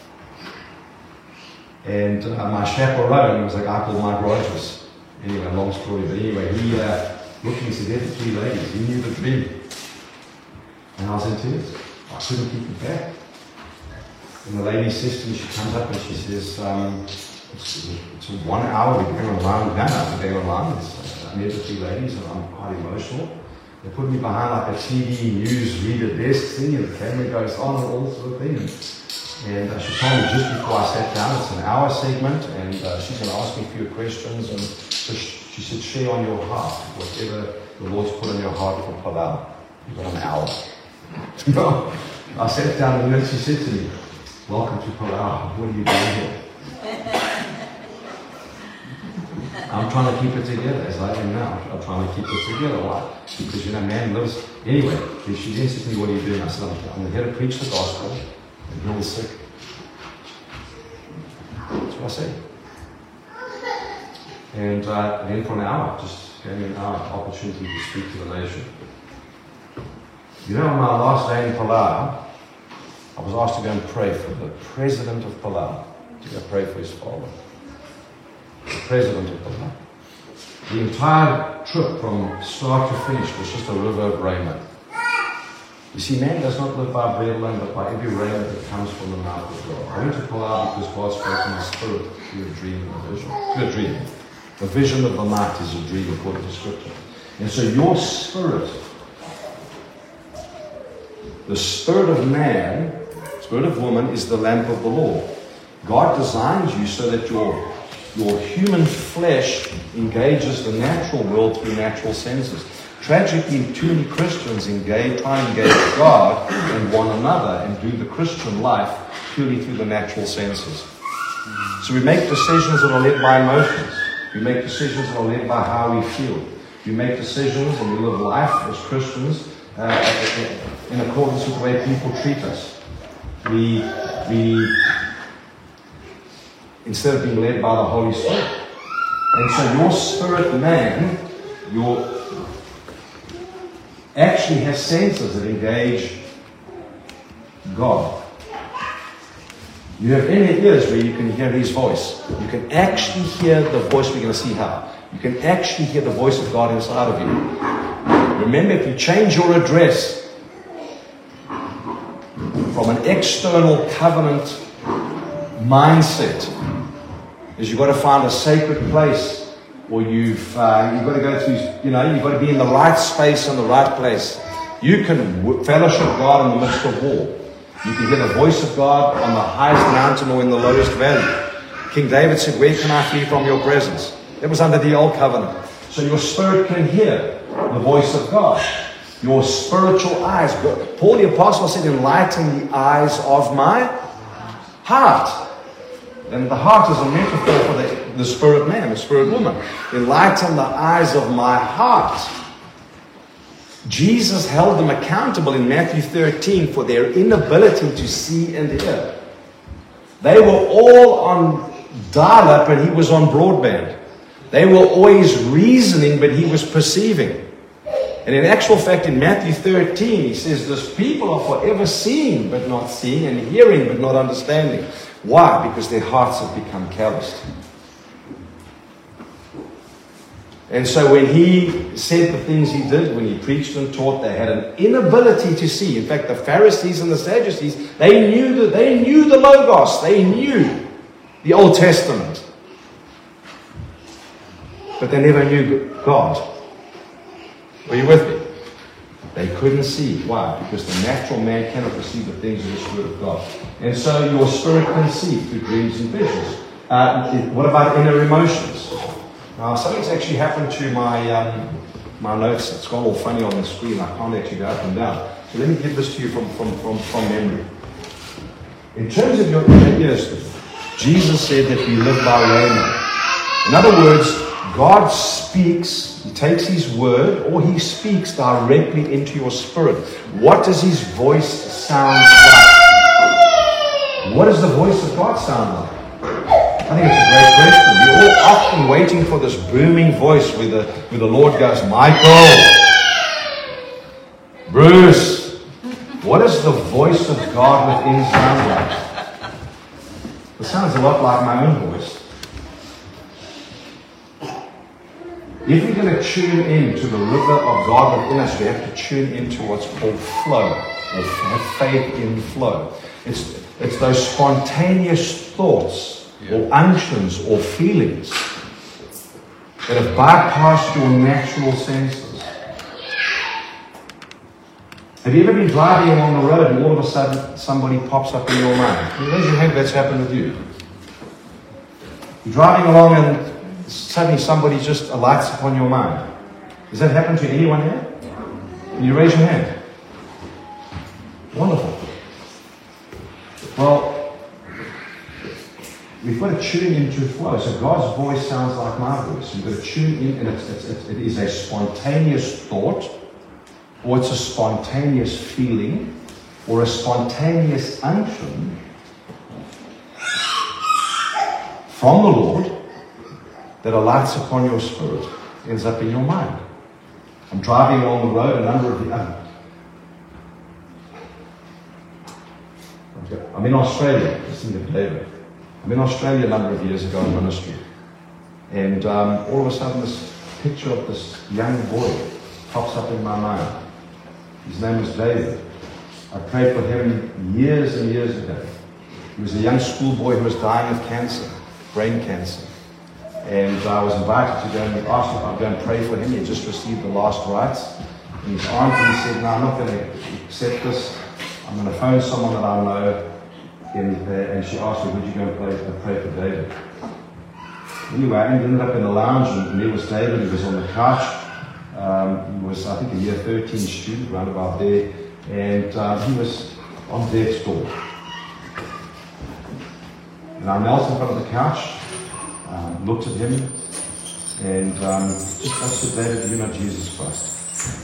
And uh, my chaperone was a guy called Mike Rogers. Anyway, long story, but anyway, he uh, looked at me and said, there are the three ladies. He knew the dream. And I was in tears. I couldn't keep it back. And the lady says to me, she comes up and she says, um, it's, it's one hour, we're going online now, we're going online. It's, uh, I met the three ladies and I'm quite emotional. They put me behind like a T V news reader desk thing and the camera goes on and all sort of thing. And uh, she told me just before I sat down, it's an hour segment and uh, she's going to ask me a few questions. And so she, she said, share on your heart, whatever the Lord's put on your heart for Palau. You've got an hour. No, I sat down and then she said to me, welcome to Palau, what are you doing here? I'm trying to keep it together, as I am now. I'm trying to keep it together. Why? Because, you know, man lives... Anyway, she then said to me, what are you doing? I said, I'm, I'm here to preach the gospel and heal the sick. That's what I said. And uh, then for an hour, just gave me an hour opportunity to speak to the nation. You know, on my last day in Palau, I was asked to go and pray for the president of Palau, to go pray for his father. The president of Palau. The entire trip from start to finish was just a river of rainbow. You see, man does not live by bread alone, but by every rain that comes from the mouth of God. I went to Palau because God spoke to my spirit through a dream and a vision. Through a dream. The vision of the night is a dream according to Scripture. And so your spirit, the spirit of man, spirit of woman, is the lamp of the Lord. God designs you so that your Your human flesh engages the natural world through natural senses. Tragically, too many Christians engage, try and engage God and one another and do the Christian life purely through the natural senses. So we make decisions that are led by emotions. We make decisions that are led by how we feel. We make decisions and we live life as Christians uh, in accordance with the way people treat us. We... we instead of being led by the Holy Spirit. And so your spirit man, your actually has senses that engage God. You have inner ears where you can hear His voice. You can actually hear the voice. We're going to see how. You can actually hear the voice of God inside of you. Remember, if you change your address from an external covenant mindset, is you've got to find a sacred place, or you've uh, you've got to go through, you know, you've got to be in the right space and the right place. You can w- fellowship God in the midst of war. You can hear the voice of God on the highest mountain or in the lowest valley. King David said, where can I flee from your presence? It was under the old covenant. So your spirit can hear the voice of God. Your spiritual eyes. Paul the Apostle said, enlighten the eyes of my heart. And the heart is a metaphor for the, the spirit man, the spirit woman. Enlighten the eyes of my heart. Jesus held them accountable in Matthew thirteen for their inability to see and hear. They were all on dial-up and he was on broadband. They were always reasoning, but he was perceiving. And in actual fact, in Matthew thirteen, he says, this people are forever seeing but not seeing, and hearing but not understanding. Why? Because their hearts have become calloused. And so when he said the things he did, when he preached and taught, they had an inability to see. In fact, the Pharisees and the Sadducees, they knew the, they knew the Logos. They knew the Old Testament. But they never knew God. Are you with me? They couldn't see. Why? Because the natural man cannot receive the things of the Spirit of God. And so your spirit can see through dreams and visions. Uh, what about inner emotions? Now, something's actually happened to my um, my notes. It's gone all funny on the screen. I can't actually go up and down. So let me give this to you from, from, from, from memory. In terms of your inner ears, Jesus said that we live by rhema. In other words, God speaks, He takes His word, or He speaks directly into your spirit. What does His voice sound like? What does the voice of God sound like? I think it's a great question. We're all often waiting for this booming voice where the, where the Lord goes, Michael, Bruce, what does the voice of God within sound like? It sounds a lot like my own voice. If we're going to tune in to the river of God within us, we have to tune into what's called flow, or have faith in flow. It's, it's those spontaneous thoughts, or unctions, or feelings that have bypassed your natural senses. Have you ever been driving along the road and all of a sudden somebody pops up in your mind? Can you raise your hand if that's happened with you? You're driving along and suddenly somebody just alights upon your mind. Does that happen to anyone here? Can you raise your hand? Wonderful. Well, we've got to tune into flow. So God's voice sounds like my voice. You've got to tune in, and it's, it's, it is a spontaneous thought, or it's a spontaneous feeling, or a spontaneous unction from the Lord that alights upon your spirit, ends up in your mind. I'm driving along the road, a number of the other. I'm in Australia, listening to David. I'm in Australia a number of years ago in ministry. And um, all of a sudden this picture of this young boy pops up in my mind. His name was David. I prayed for him years and years ago. He was a young schoolboy who was dying of cancer, brain cancer. And I was invited to go and asked if I'd go and pray for him. He had just received the last rites. And his aunt said, no, I'm not going to accept this. I'm going to phone someone that I know. And, uh, and she asked me, would you go and pray, uh, pray for David? Anyway, I ended up in the lounge, and, and there was David. He was on the couch. Um, he was, I think, a year thirteen student, around about there. And uh, he was on death's door. And I knelt in front of the couch, um, looked at him, and um, just I said, David, do you know Jesus Christ?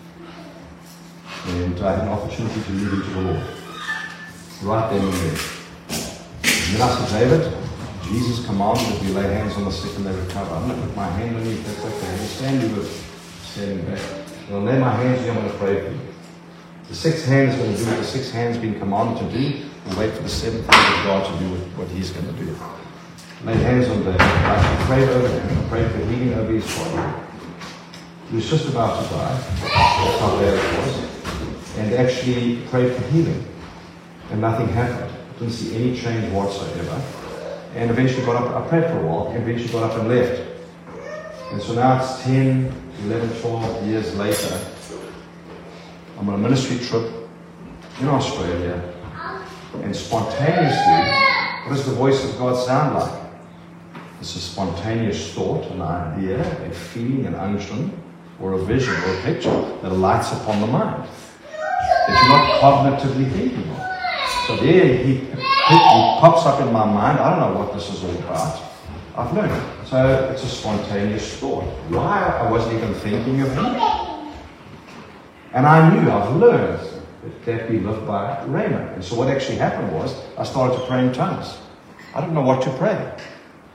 And I had an opportunity to lead him to the Lord. Right then and there. And then I said, David, Jesus commanded that we lay hands on the sick and they recover. I'm going to put my hand on you, if that's okay. We'll stand you with standing back. And I'll lay my hands on you, I'm going to pray for you. The sixth hand is going to do what the sixth hand's been commanded to do. We'll wait for the seventh hand of God to do what he's going to do. Lay hands on David. I prayed over him. I prayed for healing over his body. He was just about to die. That's how bad it was. And actually prayed for healing. And nothing happened. I didn't see any change whatsoever. And eventually got up, I prayed for a while, and eventually got up and left. And so now it's ten, eleven, twelve years later. I'm on a ministry trip in Australia. And spontaneously, what does the voice of God sound like? It's a spontaneous thought, an idea, a feeling, an unction, or a vision, or a picture that lights upon the mind. That you're not cognitively thinking of. So there he, he pops up in my mind. I don't know what this is all about. I've learned it. So it's a spontaneous thought. Why? I wasn't even thinking of him. And I knew, I've learned that we live by rhema. And so what actually happened was, I started to pray in tongues. I didn't know what to pray.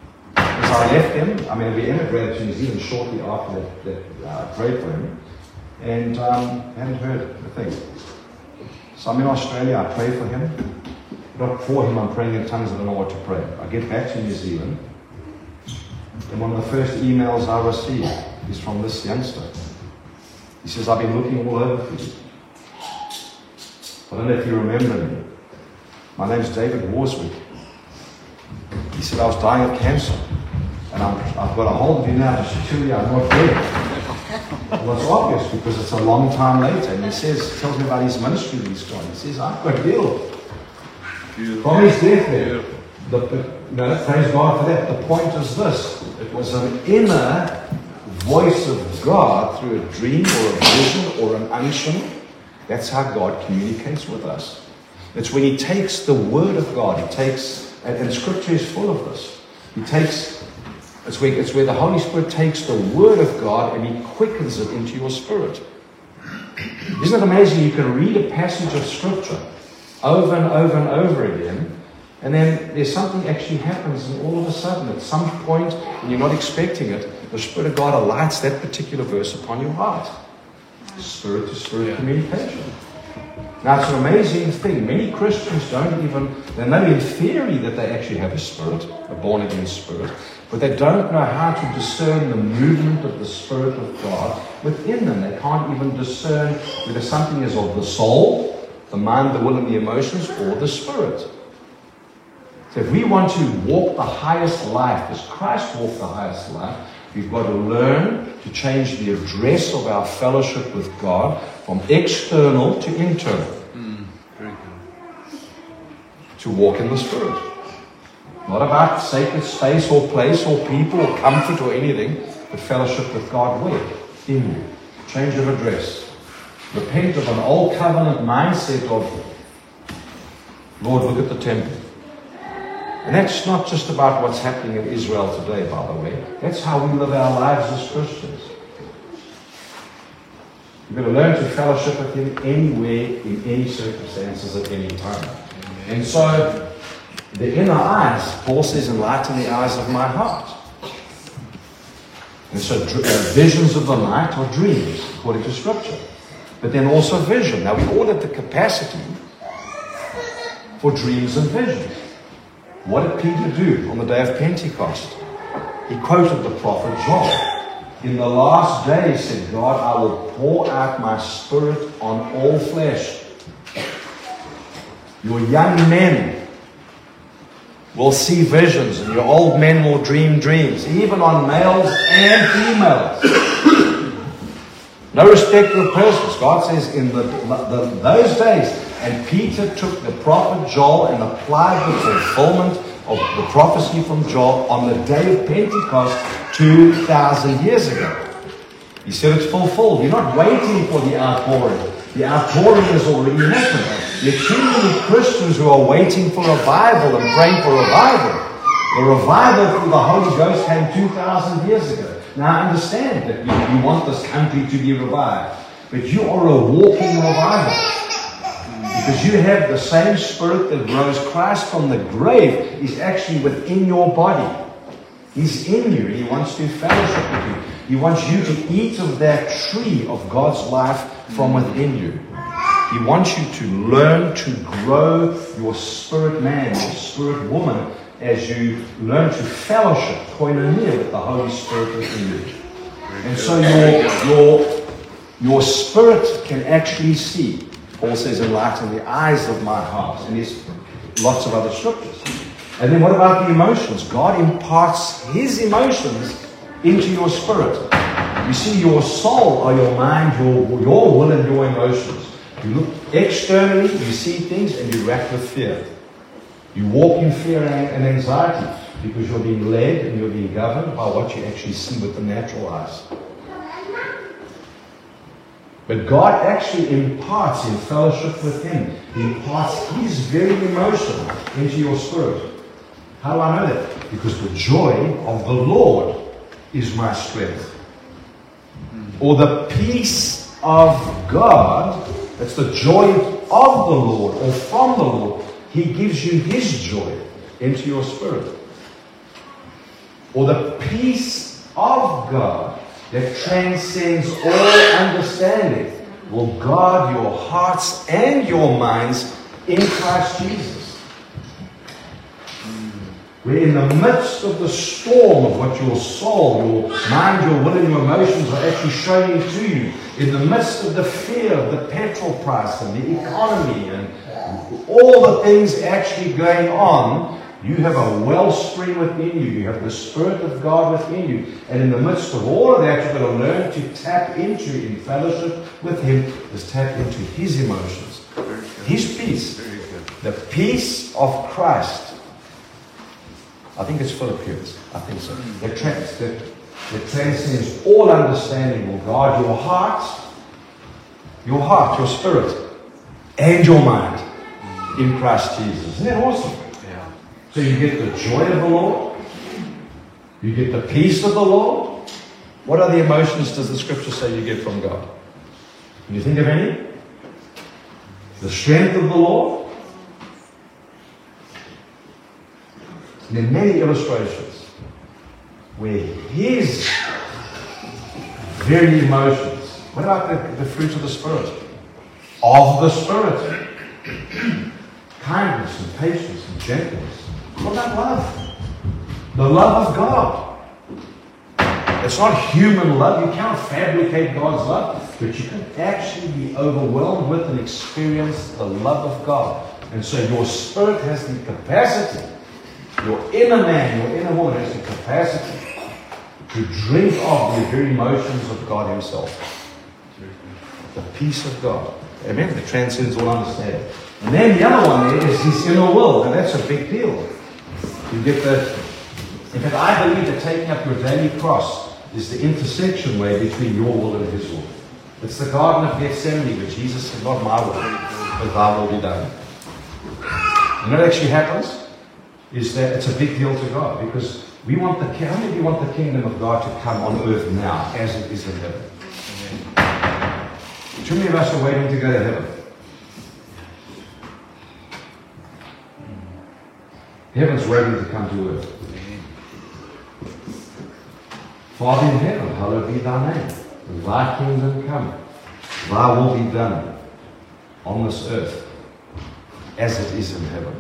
As I left him, I mean, we immigrated to New Zealand shortly after that, that uh, I prayed for him. and um, I hadn't heard a thing. So I'm in Australia, I pray for him. Not for him, I'm praying in tongues, I don't know what to pray. I get back to New Zealand, and one of the first emails I receive is from this youngster. He says, I've been looking all over for you. I don't know if you remember me. My name's David Warswick. He said, I was dying of cancer, and I'm, I've got a hold of you now just to tell you I'm not dead. Well, it's obvious because it's a long time later, and he says, tells me about his ministry that he's got. He says, I've got healed. From his deathbed. The, you know, praise God for that. The point is this. It was an inner voice of God through a dream or a vision or an unction. That's how God communicates with us. It's when He takes the Word of God, He takes, and, and Scripture is full of this. He takes, it's where, it's where the Holy Spirit takes the Word of God and He quickens it into your spirit. Isn't it amazing? You can read a passage of Scripture over and over and over again, and then there's something actually happens, and all of a sudden, at some point, when you're not expecting it, the Spirit of God alights that particular verse upon your heart. Spirit to spirit communication. Now, it's an amazing thing. Many Christians don't even, they know in theory that they actually have a spirit, a born again spirit, but they don't know how to discern the movement of the Spirit of God within them. They can't even discern whether something is of the soul, the mind, the will, and the emotions, or the Spirit. So if we want to walk the highest life, as Christ walked the highest life, we've got to learn to change the address of our fellowship with God from external to internal. Mm, very good. To walk in the Spirit. Not about sacred space or place or people or comfort or anything, but fellowship with God where? In you. Change of address. Repent of an old covenant mindset of, Lord, look at the temple. And that's not just about what's happening in Israel today, by the way. That's how we live our lives as Christians. You've got to learn to fellowship with Him anywhere, in any circumstances, at any time. And so, the inner eyes, Paul says, enlighten the eyes of my heart. And so, uh, visions of the night are dreams, according to Scripture. But then also vision. Now, we all have the capacity for dreams and visions. What did Peter do on the day of Pentecost? He quoted the prophet Joel. In the last days, said God, I will pour out my Spirit on all flesh. Your young men will see visions, and your old men will dream dreams, even on males and females. No respect of persons. God says in the, the, those days, and Peter took the prophet Joel and applied the fulfillment of the prophecy from Joel on the day of Pentecost two thousand years ago. He said it's fulfilled. You're not waiting for the outpouring. The outpouring has already happened. There are too many Christians who are waiting for revival and praying for revival. The revival through the Holy Ghost came two thousand years ago. Now I understand that you, you want this country to be revived, but you are a walking revival. Because you have the same Spirit that rose Christ from the grave is actually within your body. He's in you. He wants to fellowship with you. He wants you to eat of that tree of God's life from within you. He wants you to learn to grow your spirit man, your spirit woman, as you learn to fellowship, koinonia, with the Holy Spirit within you. And so your, your, your spirit can actually see. Paul says, enlighten the eyes of my heart. And there's lots of other scriptures. And then what about the emotions? God imparts His emotions into your spirit. You see, your soul or your mind, your, your will and your emotions. You look externally, you see things, and you react with fear. You walk in fear and anxiety because you're being led and you're being governed by what you actually see with the natural eyes. But God actually imparts in fellowship with Him. He imparts His very emotion into your spirit. How do I know that? Because the joy of the Lord is my strength. Or the peace of God, that's the joy of the Lord or from the Lord. He gives you His joy into your spirit. Or the peace of God that transcends all understanding will guard your hearts and your minds in Christ Jesus. Where in the midst of the storm of what your soul, your mind, your will and your emotions are actually showing to you, in the midst of the fear of the petrol price and the economy and all the things actually going on, you have a wellspring within you. You have the Spirit of God within you. And in the midst of all of that, you've got to learn to tap into, in fellowship with Him, is tap into His emotions, His peace, the peace of Christ. I think it's Philippians. I think so. That, trans, that, that transcends all understanding will guard your heart, your heart, your spirit, and your mind in Christ Jesus. Isn't that awesome? Yeah. So you get the joy of the Lord. You get the peace of the Lord. What other emotions does the Scripture say you get from God? Can you think of any? The strength of the Lord. And there are many illustrations where His very emotions. What about the, the fruit of the Spirit? Of the Spirit. Kindness and patience and gentleness. What about love? The love of God. It's not human love. You can't fabricate God's love. But you can actually be overwhelmed with and experience the love of God. And so your spirit has the capacity, your inner man, your inner woman has the capacity to drink of the very emotions of God Himself. The peace of God. Amen. That transcends all understanding. And then the other one there is His inner will, and that's a big deal. You get the. In fact, I believe that taking up your daily cross is the intersection way between your will and His will. It's the Garden of Gethsemane where Jesus said, "Not my will, but Thy will be done." And what actually happens is that it's a big deal to God because we want the. How many of you want the kingdom of God to come on earth now as it is in heaven? Too many of us are waiting to go to heaven. Heaven's waiting to come to earth. Father in heaven, hallowed be Thy name. Thy kingdom come. Thy will be done on this earth as it is in heaven.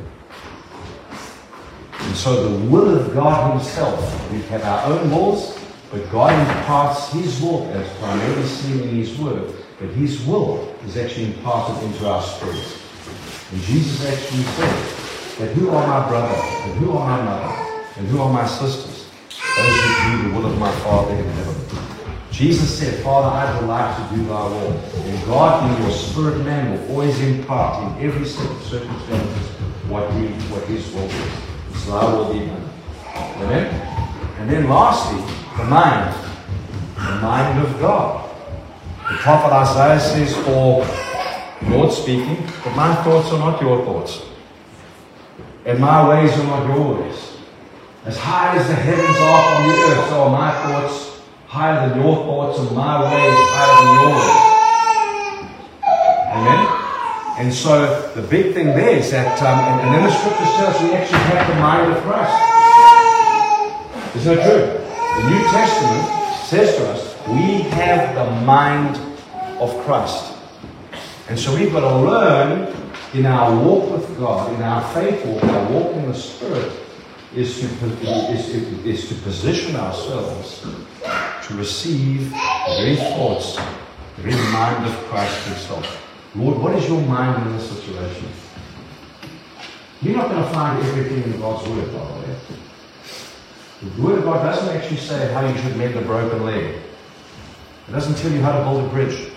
And so the will of God Himself, we have our own wills, but God imparts His will as primarily seen in His Word. But His will is actually imparted into our spirits. And Jesus actually said that who are my brother, and who are my mother, and who are my sisters? Those who do the will of my Father in heaven. Jesus said, Father, I delight to do Thy will. And God in your spirit man will always impart in every circumstance what, he, what His will is. So Thy will be done. Amen? And then lastly, the mind. The mind of God. The prophet Isaiah says, for Lord speaking, but my thoughts are not your thoughts. And my ways are not your ways. As high as the heavens are from the earth, so are my thoughts higher than your thoughts, and my ways higher than your ways. Amen? And so the big thing there is that, um, and, and then the scriptures tell us we actually have the mind of Christ. Isn't that true? The New Testament says to us, we have the mind of Christ. And so we've got to learn in our walk with God, in our faith walk, our walk in the Spirit, is to, is, is to position ourselves to receive the very thoughts, the very mind of Christ Himself. Lord, what is your mind in this situation? You're not going to find everything in God's Word, by the way. The Word of God doesn't actually say how you should mend a broken leg. It doesn't tell you how to build a bridge.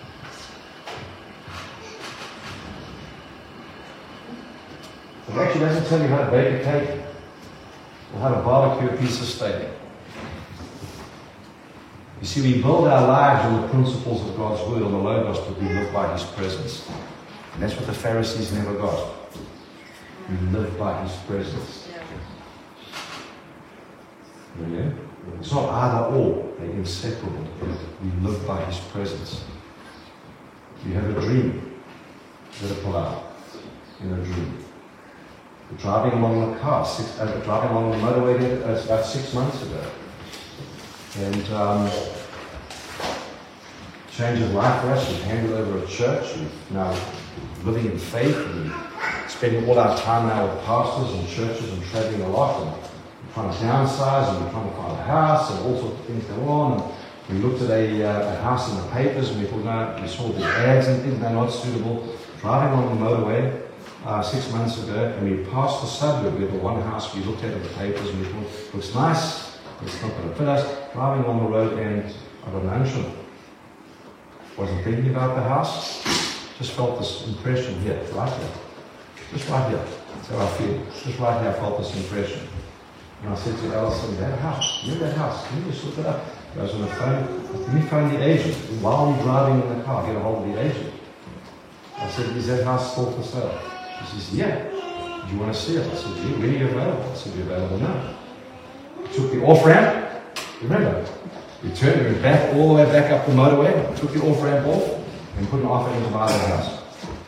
It actually doesn't tell you how to bake a cake or how to barbecue a piece of steak. You see, we build our lives on the principles of God's Word, on the Logos, but we live by His presence. And that's what the Pharisees never got. We live by His presence. Yeah? It's not either or, they're inseparable. We live by His presence. You have a dream. Let it pull out in a dream. You're driving along the car, six, uh, driving along the motorway there, uh, about six months ago. And um, changed his life for us. We've handed over a church. We've now living in faith. And spending all our time now with pastors and churches and traveling a lot. And we're trying to downsize and we're trying to find a house and all sorts of things go on. And we looked at a, uh, a house in the papers and we thought, no, we saw the ads and things, they're not suitable. Driving on the motorway uh, six months ago, and we passed the suburb where the one house we looked at in the papers and we thought, looks nice, it's not going to fit us. Driving on the road and I got an unction. Wasn't thinking about the house, just felt this impression here, right here. Just right here. That's how I feel. Just right here I felt this impression. And I said to Alison, that house, you know that house, can you just look it up? He goes on the phone, let me phone the agent. While I'm driving in the car, get a hold of the agent. I said, is that house still for sale? He says, yeah. Do you want to see it? I said, yeah, when are you available? I said, you're available now. We took the off-ramp. Remember, we turned, we went back all the way back up the motorway, took the off-ramp off, and put an offer in to buy the house.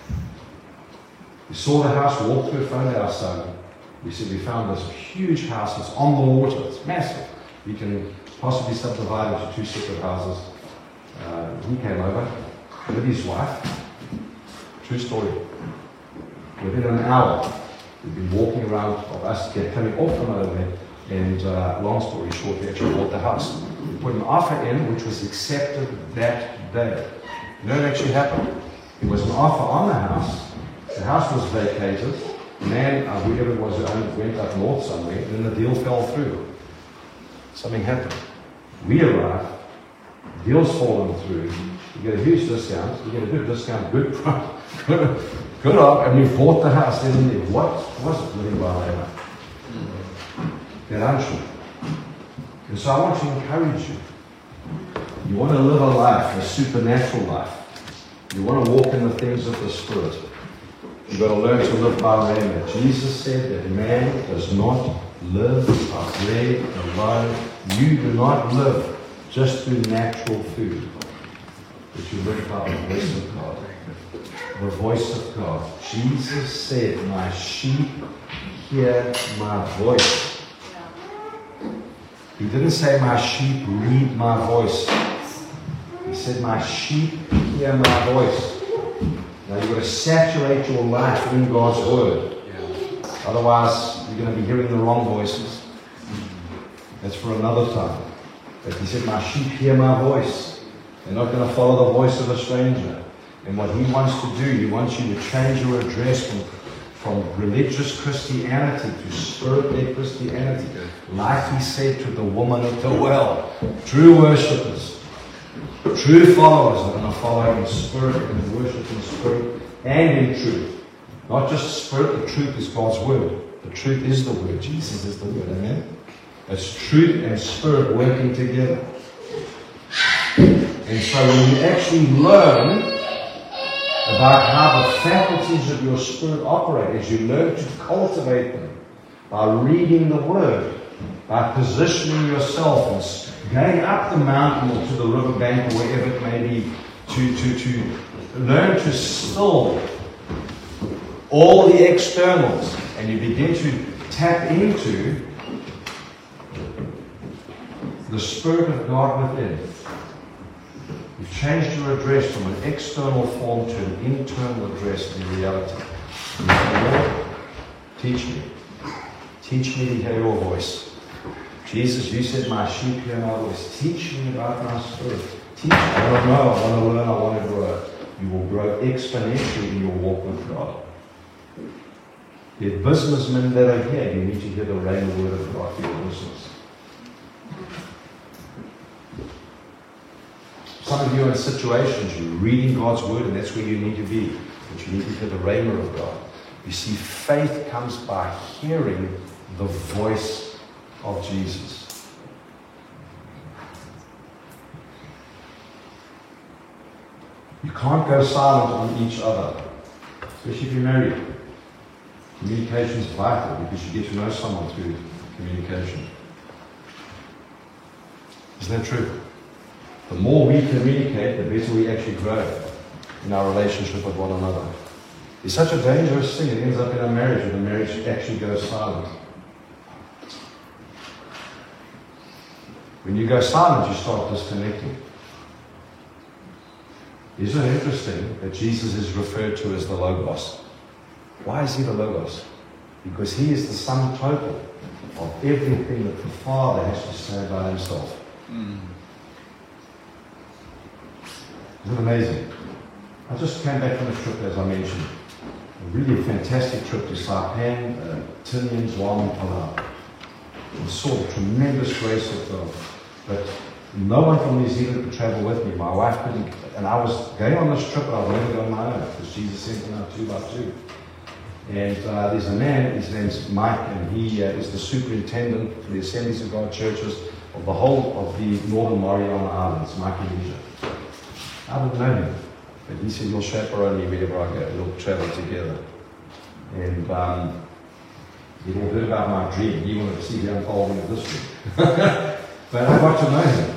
We saw the house, walked through it, phoned our son. We said, we found this huge house, it's on the water, it's massive. We can possibly subdivide into two separate houses. Uh, he came over with his wife. True story. Within an hour, we've been walking around of us get coming off the motorway, and uh, long story short, we actually bought the house. We put an offer in, which was accepted that day. You know what actually happened? It was an offer on the house. The house was vacated. The man, uh, whoever it was who owned it, went up north somewhere, and then the deal fell through. Something happened. We arrived. Deal's fallen through. You get a huge discount. You get a good discount, good price. Good, good off, and we bought the house. Then what was it living by labor? That unction. And so I want to encourage you. You want to live a life, a supernatural life. You want to walk in the things of the Spirit. You've got to learn to live by rhema. Jesus said that man does not live by bread alone. You do not live just through natural food, but you live by the voice of God. The voice of God. Jesus said, my sheep hear my voice. He didn't say my sheep read my voice. He said my sheep hear my voice. Now you've got to saturate your life in God's word. Otherwise you're going to be hearing the wrong voices. That's for another time. But he said my sheep hear my voice. They're not going to follow the voice of a stranger. And what he wants to do, he wants you to change your address from, from religious Christianity to spirit-led Christianity. Like he said to the woman at the well, true worshippers, true followers are going to follow in spirit and worship in spirit and in truth. Not just spirit, the truth is God's word. The truth is the word. Jesus is the word. Amen? It's truth and spirit working together. And so when you actually learn about how the faculties of your spirit operate, as you learn to cultivate them by reading the Word, by positioning yourself and going up the mountain or to the riverbank or wherever it may be, to, to, to learn to still all the externals, and you begin to tap into the Spirit of God within. You've changed your address from an external form to an internal address in reality. You say, Lord, teach me. Teach me to hear your voice. Jesus, you said my sheep hear my voice. Teach me about my spirit. Teach me. I don't know. I want to learn. I want to grow. You will grow exponentially in your walk with God. The businessmen that are here, you need to hear the rhema word of God for your business. Some of you are in situations, you're reading God's word, and that's where you need to be. But you need to hear the rhema of God. You see, faith comes by hearing the voice of Jesus. You can't go silent on each other, especially if you're married. Communication is vital because you get to know someone through communication. Isn't that true? The more we communicate, the better we actually grow in our relationship with one another. It's such a dangerous thing. It ends up in a marriage where the marriage actually goes silent. When you go silent, you start disconnecting. Isn't it interesting that Jesus is referred to as the Logos? Why is he the Logos? Because he is the sum total of everything that the Father has to say about himself. Mm. Isn't it amazing? I just came back from a trip, as I mentioned. A really fantastic trip to Saipan, uh, Tinian, Zhuang, and Palau. And saw the tremendous grace of God. But no one from New Zealand could travel with me. My wife couldn't. And I was going on this trip, but I was going on my own because Jesus sent me out two by two. And uh, there's a man, his name's Mike, and he uh, is the superintendent for the Assemblies of God churches of the whole of the Northern Mariana Islands, Mike Elisha. I didn't know him, but he said, "You'll chaperone me wherever I go. We'll travel together." And um, he all heard about my dream. He wanted to see the unfolding of this dream. But I got to know him.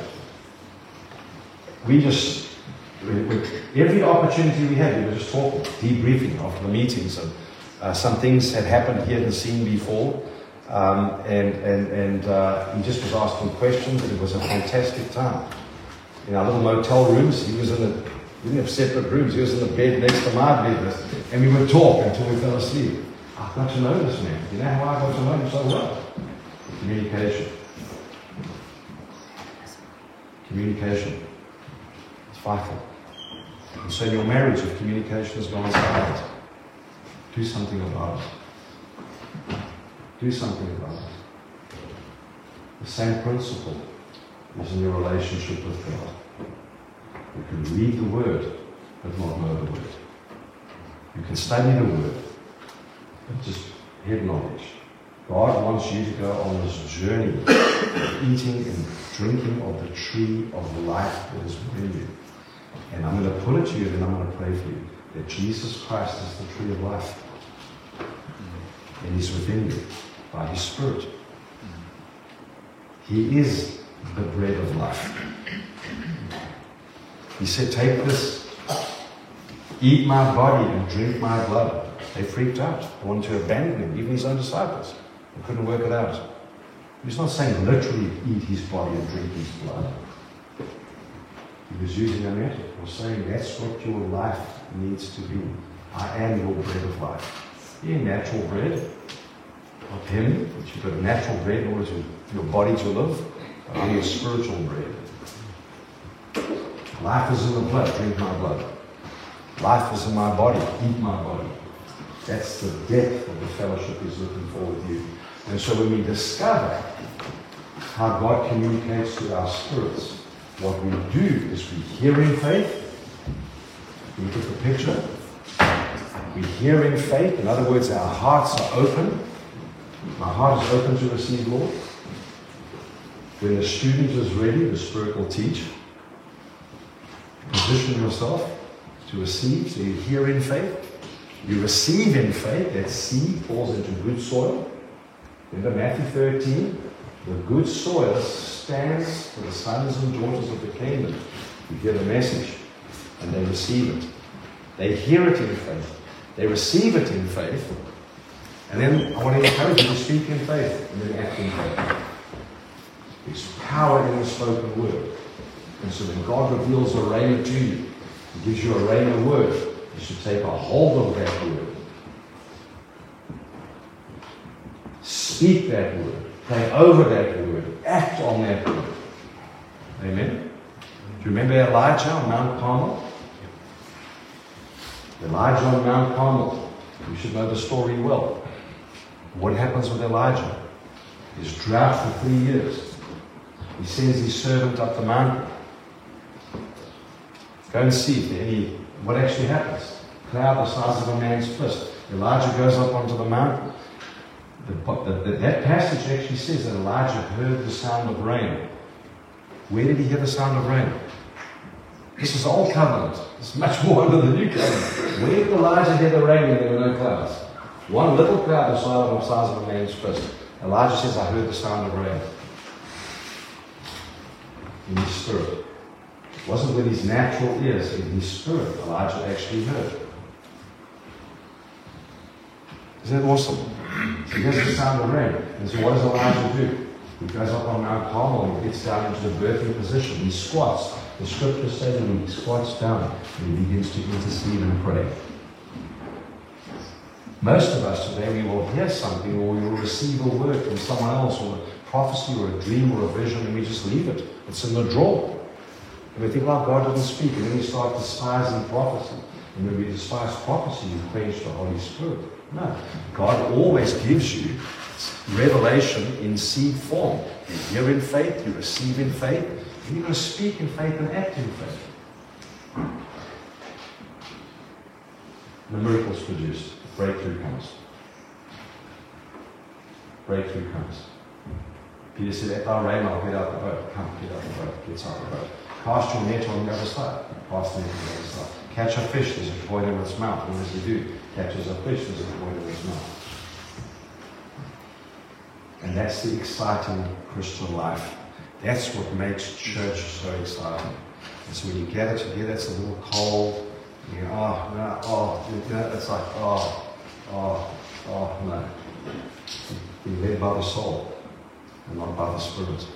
We just, with every opportunity we had, we were just talking, debriefing after the meetings. And uh, some things had happened he hadn't seen before. Um, and and, and uh, he just was asking questions, and it was a fantastic time. In our little motel rooms, he was in the, we didn't have separate rooms, he was in the bed next to my bed, and we would talk until we fell asleep. I got to know this man. You know how I got to know him so well? Communication. Communication. It's vital. And so in your marriage, if communication has gone silent, do something about it. Do something about it. The same principle is in your relationship with God. You can read the Word, but not know the Word. You can study the Word, but just head knowledge. God wants you to go on this journey of eating and drinking of the tree of life that is within you. And I'm going to put it to you, and I'm going to pray for you, that Jesus Christ is the tree of life. And He's within you by His Spirit. He is the bread of life. He said, "Take this, eat my body and drink my blood." They freaked out. They wanted to abandon Him, even His own disciples. They couldn't work it out. He's not saying literally eat His body and drink His blood. He was using a metaphor, saying that's what your life needs to be. I am your bread of life. You're natural bread of Him, but you've got a natural bread in order for your body to live. I'm your spiritual bread. Life is in the blood, drink my blood. Life is in my body, eat my body. That's the depth of the fellowship He's looking for with you. And so when we discover how God communicates to our spirits, what we do is we hear in faith. Look at the picture. We hear in faith. In other words, our hearts are open. My heart is open to receive Lord. When the student is ready, the Spirit will teach. Position yourself to receive. So you hear in faith. You receive in faith. That seed falls into good soil. Remember Matthew thirteen? The good soil stands for the sons and daughters of the kingdom. You hear the message and they receive it. They hear it in faith. They receive it in faith. And then I want to encourage you to speak in faith and then act in faith. There's power in the spoken word. And so when God reveals a rhema to you, He gives you a rhema word, you should take a hold of that word. Speak that word. Pray over that word. Act on that word. Amen? Do you remember Elijah on Mount Carmel? Elijah on Mount Carmel. You should know the story well. What happens with Elijah? He's drought for three years. He sends his servant up the mountain. Go and see if there any, what actually happens. Cloud the size of a man's fist. Elijah goes up onto the mountain. The, the, the, that passage actually says that Elijah heard the sound of rain. Where did he hear the sound of rain? This is Old Covenant. It's much more under the New Covenant. Where did Elijah hear the rain when there were no clouds? One little cloud the size of a man's fist. Elijah says, I heard the sound of rain. In his spirit. It wasn't with his natural ears, in his spirit, Elijah actually heard. Isn't that awesome? So he hears the sound of rain. And so what does Elijah do? He goes up on Mount Carmel and gets down into the birthing position. He squats. The scripture says when he squats down and he begins to intercede and pray. Most of us today, we will hear something or we will receive a word from someone else or a prophecy or a dream or a vision and we just leave it. It's in the drawer. And we think, well, God didn't speak. And then we start despising prophecy. And when we despise prophecy, you quench the Holy Spirit. No. God always gives you revelation in seed form. You hear in faith, you receive in faith, and you're going to speak in faith and act in faith. The miracle's produced. Breakthrough comes. Breakthrough comes. Peter said, "If I rain, I'll get out the boat." Come, get out the boat. Gets out the boat. Cast your net on the other side. Cast the net on the other side. Catch a fish. There's a coin in its mouth. What does he do? Catches a fish. There's a coin in its mouth. And that's the exciting Christian life. That's what makes church so exciting. And so when you gather together, it's a little cold. You go, oh, no, oh, you know, it's like, oh, oh, oh, no. Be led by the soul and not by the Spirit.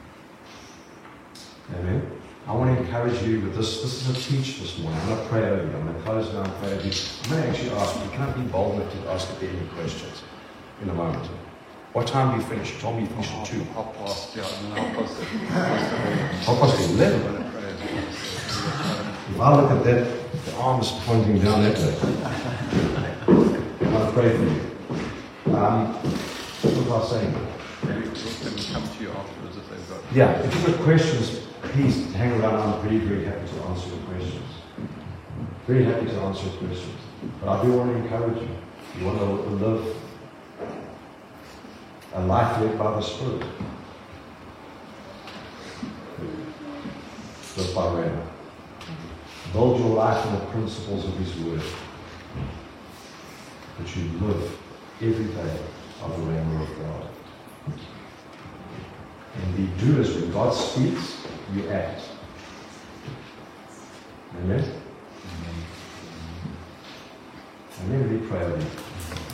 Amen. I want to encourage you with this. This is a teach this morning. I'm going to pray over you. I'm going to close down and pray over you. I'm going to actually ask you, can I be bold enough to ask if there are any questions in a moment? What time do you finish? You told me you finish at two. Half past, yeah, and then half past Half past eleven. If I look at that, the arms pointing down that way. I'm going to pray for you. Um, what was I saying? Maybe let them come to you afterwards if they've got. Yeah, if you've got questions, please hang around. I'm very, very happy to answer your questions. Very happy to answer your questions. But I do want to encourage you. You want to live a life led by the Spirit. Live by Rhema. Build your life on the principles of His Word. That you live every day of the Rhema of God. And be doers. When God speaks, you act. Amen? Amen. We pray with you.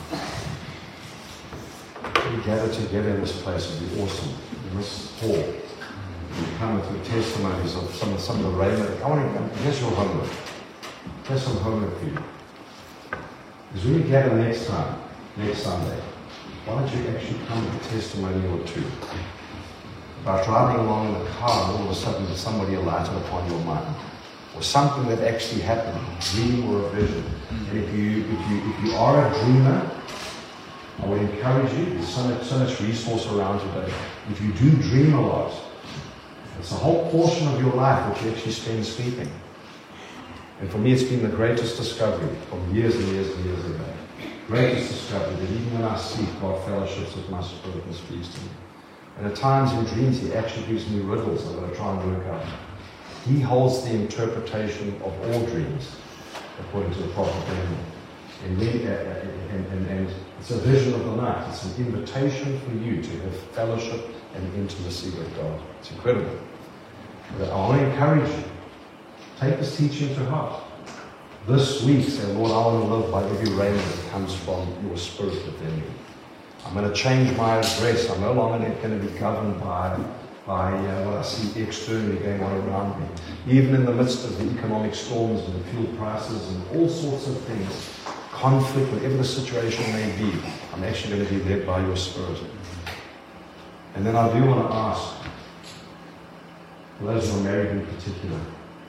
We gather together in this place would be awesome. In this hall. We come with your testimonies of some of some of the Rhema. I want to here's your homework. Here's some homework for you. Because when you gather next time, next Sunday, why don't you actually come with a testimony or two? About driving along in the car and all of a sudden somebody alighted upon your mind. Or something that actually happened, a dream or a vision. And if you if you if you are a dreamer, I would encourage you, there's so much, so much resource around today. If you do dream a lot, it's a whole portion of your life which you actually spend sleeping. And for me, it's been the greatest discovery from years and years and years ago. Greatest discovery that even when I sleep, God fellowships with my spirit and speaks to me. And at times in dreams, He actually gives me riddles I'm going to try and work out. He holds the interpretation of all dreams, according to the prophet Daniel. And, we, uh, and, and, and it's a vision of the night. It's an invitation for you to have fellowship and intimacy with God. It's incredible. But I want to encourage you. Take this teaching to heart. This week, say, Lord, I want to live by every rhema that comes from your Spirit within me. I'm going to change my address. I'm no longer going to be governed by, by uh, what I see externally going on around me. Even in the midst of the economic storms and the fuel prices and all sorts of things, conflict, whatever the situation may be, I'm actually going to be led by your Spirit. And then I do want to ask, for those who are married in particular,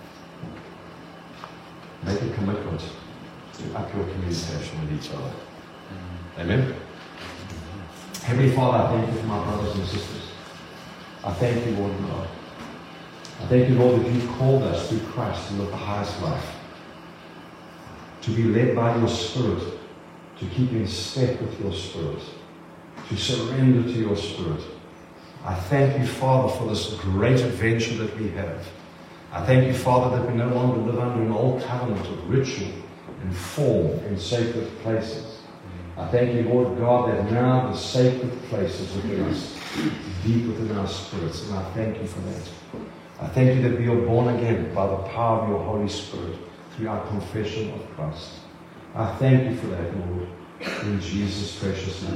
make a commitment to up your communication with each other. Amen? Heavenly Father, I thank you for my brothers and sisters. I thank you, Lord God. I thank you, Lord, that you've called us through Christ to live the highest life. To be led by your Spirit, to keep in step with your Spirit, to surrender to your Spirit. I thank you, Father, for this great adventure that we have. I thank you, Father, that we no longer live under an old covenant of ritual and form in sacred places. I thank you, Lord God, that now the sacred places within us, deep within our spirits, and I thank you for that. I thank you that we are born again by the power of your Holy Spirit through our confession of Christ. I thank you for that, Lord, in Jesus' precious name.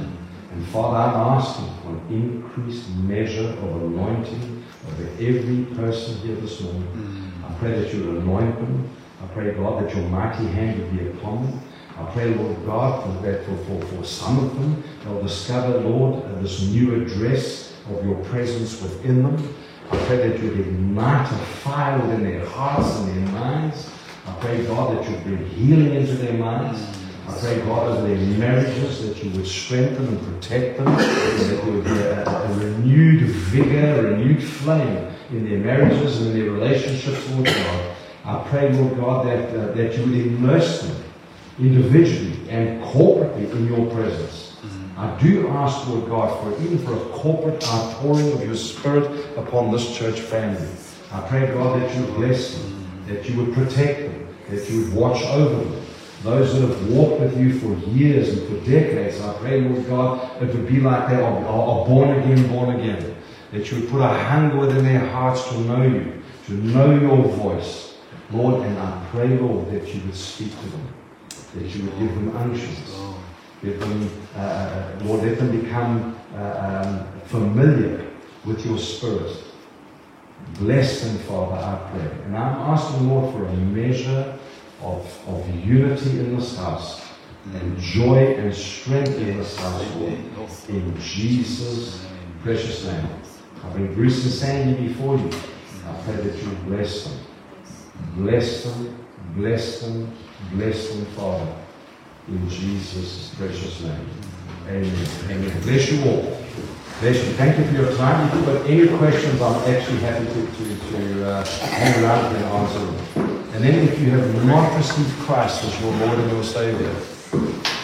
And Father, I'm asking for an increased measure of anointing over every person here this morning. I pray that you would anoint them. I pray, God, that your mighty hand would be upon them. I pray, Lord God, for, that for, for, for some of them, they'll discover, Lord, uh, this new address of your presence within them. I pray that you would ignite a fire within their hearts and their minds. I pray, God, that you would bring healing into their minds. I pray, God, over their marriages, that you would strengthen and protect them, and that there would be a, a renewed vigor, a renewed flame in their marriages and in their relationships, Lord God. I pray, Lord God, that, uh, that you would immerse them individually and corporately in your presence. I do ask, Lord God, for even for a corporate outpouring of your Spirit upon this church family. I pray, God, that you would bless them, that you would protect them, that you would watch over them. Those that have walked with you for years and for decades, I pray, Lord God, it would be like they are, are born again, born again. That you would put a hunger within their hearts to know you, to know your voice, Lord. And I pray, Lord, that you would speak to them, that you would give them unctions, give them, uh, Lord, let them become uh, um, familiar with your Spirit. Bless them, Father, I pray. And I'm asking, Lord, for a measure of, of unity in this house, and joy and strength in this house, Lord, in Jesus' precious name. I bring Bruce and Sandy before you. I pray that you bless them. Bless them, bless them, bless them, Father, in Jesus' precious name. Amen. Amen. Bless you all. Bless you. Thank you for your time. If you've got any questions, I'm actually happy to, to, to uh, hang around and answer them. And then if you have not received Christ as your Lord and your Savior, if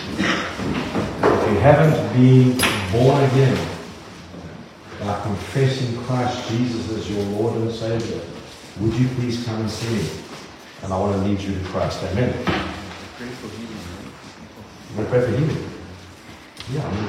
you haven't been born again by confessing Christ Jesus as your Lord and Savior, would you please come and see me? And I want to lead you to Christ. Amen. Pray for healing. You want to pray for healing? Yeah.